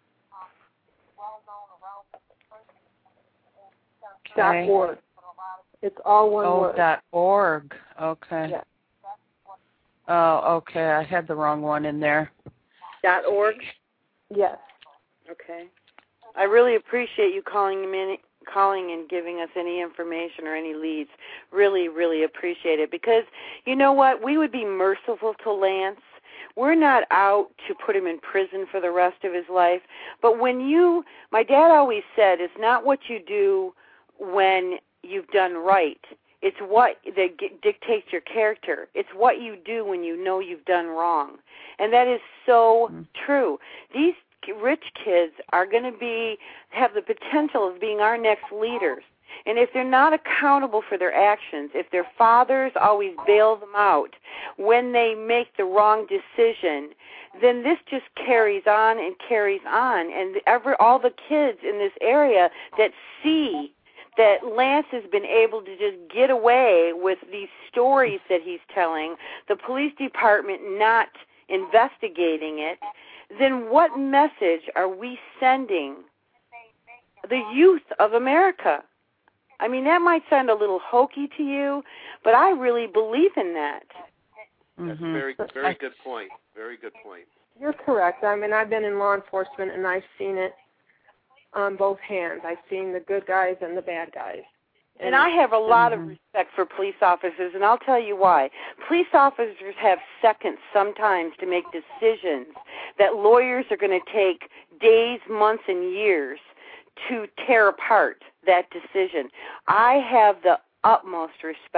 F: Dot
C: Okay.
F: org. It's all one
C: Oh,
F: word.
C: dot org. Okay.
F: Yeah.
C: Oh, okay. I had the wrong one in there.
E: Dot org.
F: Yes.
E: Okay. I really appreciate you calling in, calling and giving us any information or any leads. Really, really appreciate it, because you know what? We would be merciful to Lance. We're not out to put him in prison for the rest of his life. But when you, my dad always said, it's not what you do when you've done right. It's what that g- dictates your character. It's what you do when you know you've done wrong. And that is so mm. true. These rich kids are going to be have the potential of being our next leaders. And if they're not accountable for their actions, if their fathers always bail them out when they make the wrong decision, then this just carries on and carries on. And ever all the kids in this area that see that Lance has been able to just get away with these stories that he's telling, the police department not investigating it, then what message are we sending the youth of America? I mean, that might sound a little hokey to you, but I really believe in that.
D: That's
C: Mm-hmm.
D: a very, very good point. Very good point.
F: You're correct. I mean, I've been in law enforcement, and I've seen it on both hands. I've seen the good guys and the bad guys.
E: And, and I have a lot
C: mm-hmm.
E: of respect for police officers, and I'll tell you why. Police officers have seconds sometimes to make decisions that lawyers are going to take days, months, and years to tear apart that decision. I have the utmost respect for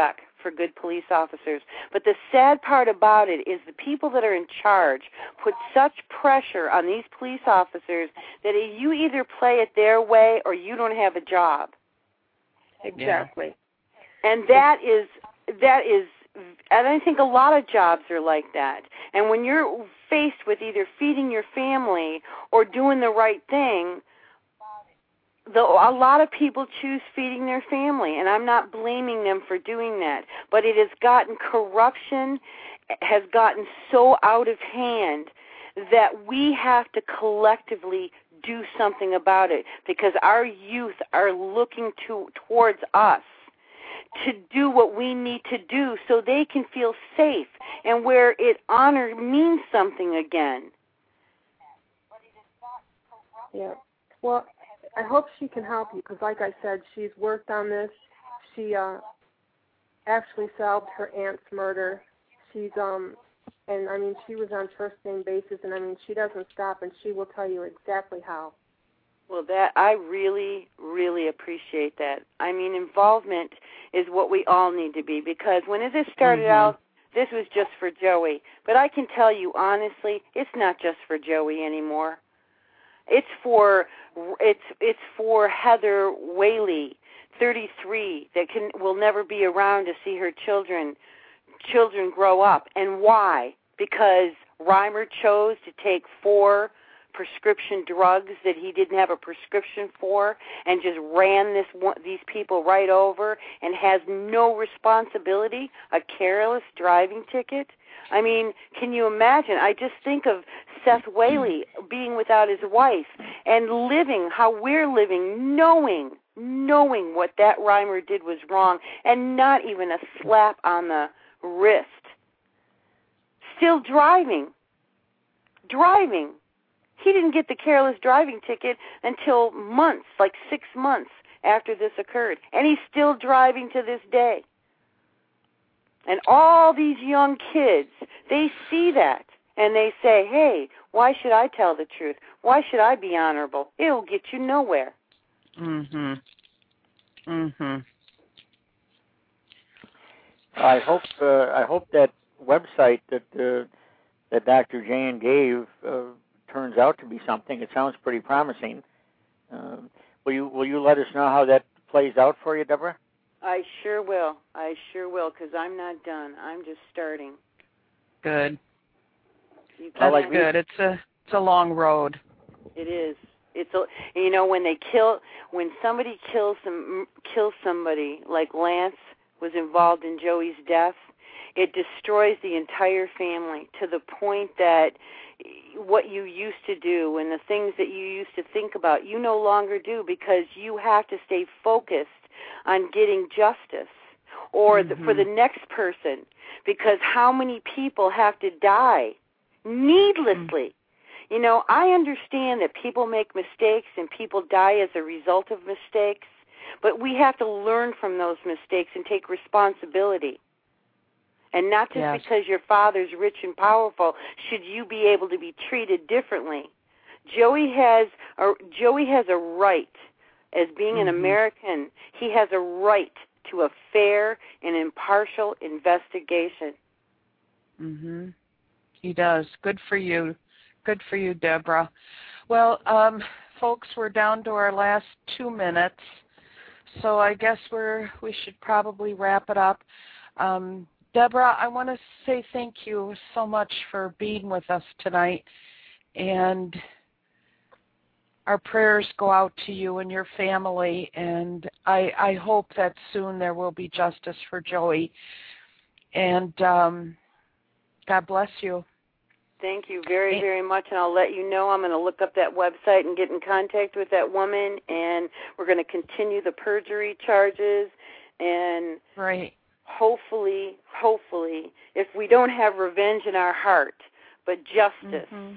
E: for good police officers. But the sad part about it is the people that are in charge put such pressure on these police officers that you either play it their way or you don't have a job.
F: Exactly.
E: And that is, that is, and I think a lot of jobs are like that. And when you're faced with either feeding your family or doing the right thing, the, a lot of people choose feeding their family, and I'm not blaming them for doing that. But it has gotten, corruption has gotten so out of hand that we have to collectively do something about it, because our youth are looking to towards us to do what we need to do so they can feel safe and where it honor means something again.
F: Yeah. Well, I hope she can help you, because like I said, she's worked on this. She uh, actually solved her aunt's murder. She's, um, and I mean, she was on first name basis, and I mean, she doesn't stop, and she will tell you exactly how.
E: Well, that I really, really appreciate that. I mean, involvement is what we all need to be, because when this started
C: mm-hmm.
E: out, this was just for Joey. But I can tell you honestly, it's not just for Joey anymore. It's for it's it's for Heather Whaley, thirty-three, that can will never be around to see her children children grow up. And why? Because Reimer chose to take four prescription drugs that he didn't have a prescription for and just ran this one, these people right over and has no responsibility, a careless driving ticket. I mean, can you imagine? I just think of Seth Whaley being without his wife and living how we're living, knowing, knowing what that Reimer did was wrong, and not even a slap on the wrist. Still driving. Driving. He didn't get the careless driving ticket until months, like six months after this occurred. And he's still driving to this day. And all these young kids, they see that, and they say, hey, why should I tell the truth? Why should I be honorable? It'll get you nowhere.
C: Mm-hmm. Mm-hmm.
B: I hope uh, I hope that website that uh, that Doctor Jane gave uh, turns out to be something. It sounds pretty promising. Uh, will you will you let us know how that plays out for you, Deborah?
E: I sure will. I sure will, because I'm not done. I'm just starting.
C: Good.
E: You
C: That's
B: like
C: good.
B: me?
C: It's a it's a long road.
E: It is. It's a, you know, when they kill, when somebody kills some kills somebody, like Lance was involved in Joey's death, it destroys the entire family to the point that what you used to do and the things that you used to think about, you no longer do, because you have to stay focused on getting justice or
C: mm-hmm.
E: the, for the next person, because how many people have to die needlessly? Mm-hmm. You know, I understand that people make mistakes and people die as a result of mistakes, but we have to learn from those mistakes and take responsibility. And not just
C: yes.
E: because your father's rich and powerful should you be able to be treated differently. Joey has a, Joey has a right, as being
C: mm-hmm.
E: an American, he has a right to a fair and impartial investigation.
C: Mhm. He does. Good for you. Good for you, Deborah. Well, um, folks, we're down to our last two minutes, so I guess we're we should probably wrap it up. Um, Deborah, I want to say thank you so much for being with us tonight, and our prayers go out to you and your family, and I, I hope that soon there will be justice for Joey, and um, God bless you.
E: Thank you very, very much, and I'll let you know. I'm going to look up that website and get in contact with that woman, and we're going to continue the perjury charges, and
C: right.
E: hopefully, hopefully, if we don't have revenge in our heart, but justice
C: mm-hmm.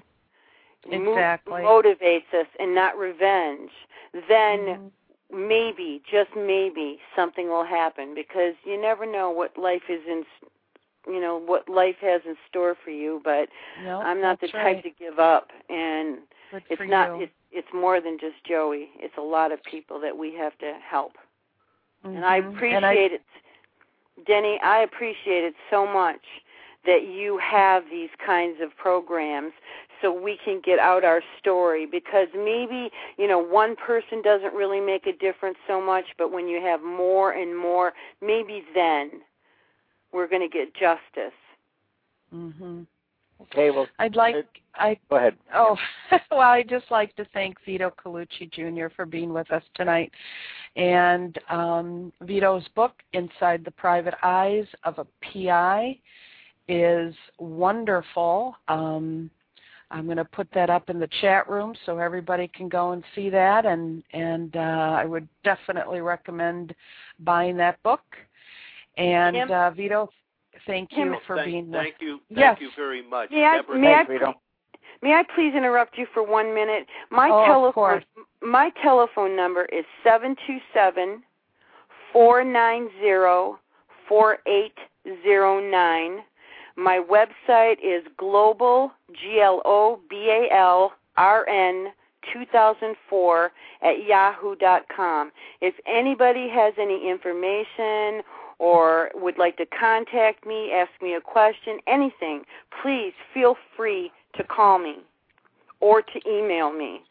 E: mo-
C: exactly.
E: motivates us and not revenge, then mm-hmm. maybe, just maybe, something will happen, because you never know what life is in you know, what life has in store for you, but
C: nope,
E: I'm not the
C: right.
E: type to give up, and
C: Good
E: it's
C: for
E: not,
C: you.
E: it's, it's more than just Joey. It's a lot of people that we have to help.
C: Mm-hmm.
E: And I appreciate
C: and I,
E: it. Denny, I appreciate it so much that you have these kinds of programs so we can get out our story, because maybe, you know, one person doesn't really make a difference so much, but when you have more and more, maybe then we're going to get justice.
C: Mhm.
B: Okay, well,
C: I'd like
B: it,
C: I
B: go ahead.
C: Oh, well, I'd just like to thank Vito Colucci Junior for being with us tonight. And um, Vito's book, Inside the Private Eyes of a P I, is wonderful. Um, I'm going to put that up in the chat room so everybody can go and see that, and, and uh, I would definitely recommend buying that book. And
E: Kim,
C: uh, Vito, thank
E: Kim,
C: you for
D: thank,
C: being
D: thank
C: with
D: you, Thank
C: yes.
D: you very much.
E: May I,
D: Deborah,
E: may,
B: Thanks,
E: I,
B: Vito.
E: may I please interrupt you for one minute? My
C: oh,
E: telephone
C: of course.
E: my telephone number is seven two seven, four nine zero, four eight zero nine. My website is global, G L O B A L R N two thousand four at yahoo dot com. If anybody has any information or would like to contact me, ask me a question, anything, please feel free to call me or to email me.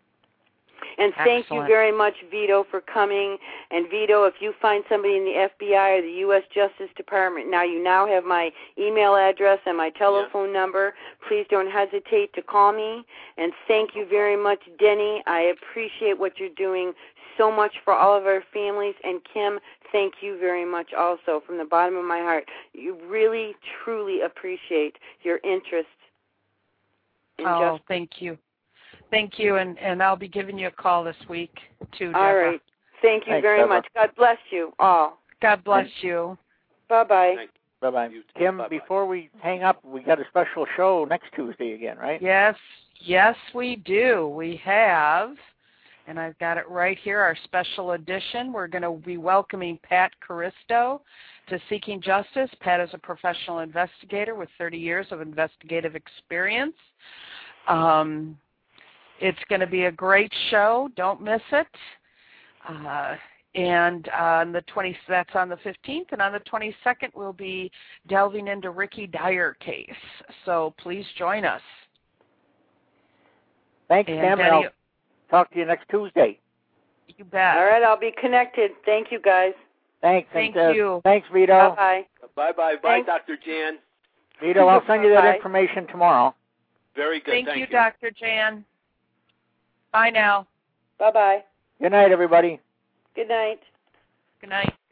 E: And thank
C: Excellent.
E: you very much, Vito, for coming. And Vito, if you find somebody in the F B I or the U S Justice Department, now you now have my email address and my telephone yeah. number. Please don't hesitate to call me. And thank you very much, Denny. I appreciate what you're doing so much for all of our families. And Kim, thank you very much also from the bottom of my heart. You really, truly appreciate your interest in
C: oh,
E: justice.
C: Thank you. Thank you, and, and I'll be giving you a call this week, too, Deborah.
E: All right. Thank you
B: Thanks,
E: very
B: Deborah.
E: much. God bless you all.
C: God bless
B: Thanks.
C: you.
E: Bye-bye.
B: Bye-bye. Kim,
D: Bye-bye.
B: before we hang up, we got a special show next Tuesday again, right?
C: Yes, yes, we do. We have, and I've got it right here, our special edition. We're going to be welcoming Pat Caristo to Seeking Justice. Pat is a professional investigator with thirty years of investigative experience. Um, it's going to be a great show. Don't miss it. Uh, and on the twentieth, that's on the fifteenth, and on the twenty-second, we'll be delving into Ricky Dyer case. So please join us.
B: Thanks,
C: And
B: Kim, and
C: Denny,
B: I'll talk to you next Tuesday.
C: you bet.
E: All right, I'll be connected. Thank you, guys.
B: Thanks.
C: Thank
B: and, uh,
C: you.
B: Thanks, Vito.
E: Bye-bye.
D: Bye-bye. Bye,
E: Thanks.
D: Doctor Jan.
B: Vito, I'll send you that
E: Bye.
B: information tomorrow.
D: Very good.
C: Thank,
D: Thank
C: you,
D: you,
C: Doctor Jan. Bye now.
E: Bye-bye.
B: Good night, everybody.
E: Good night.
C: Good night.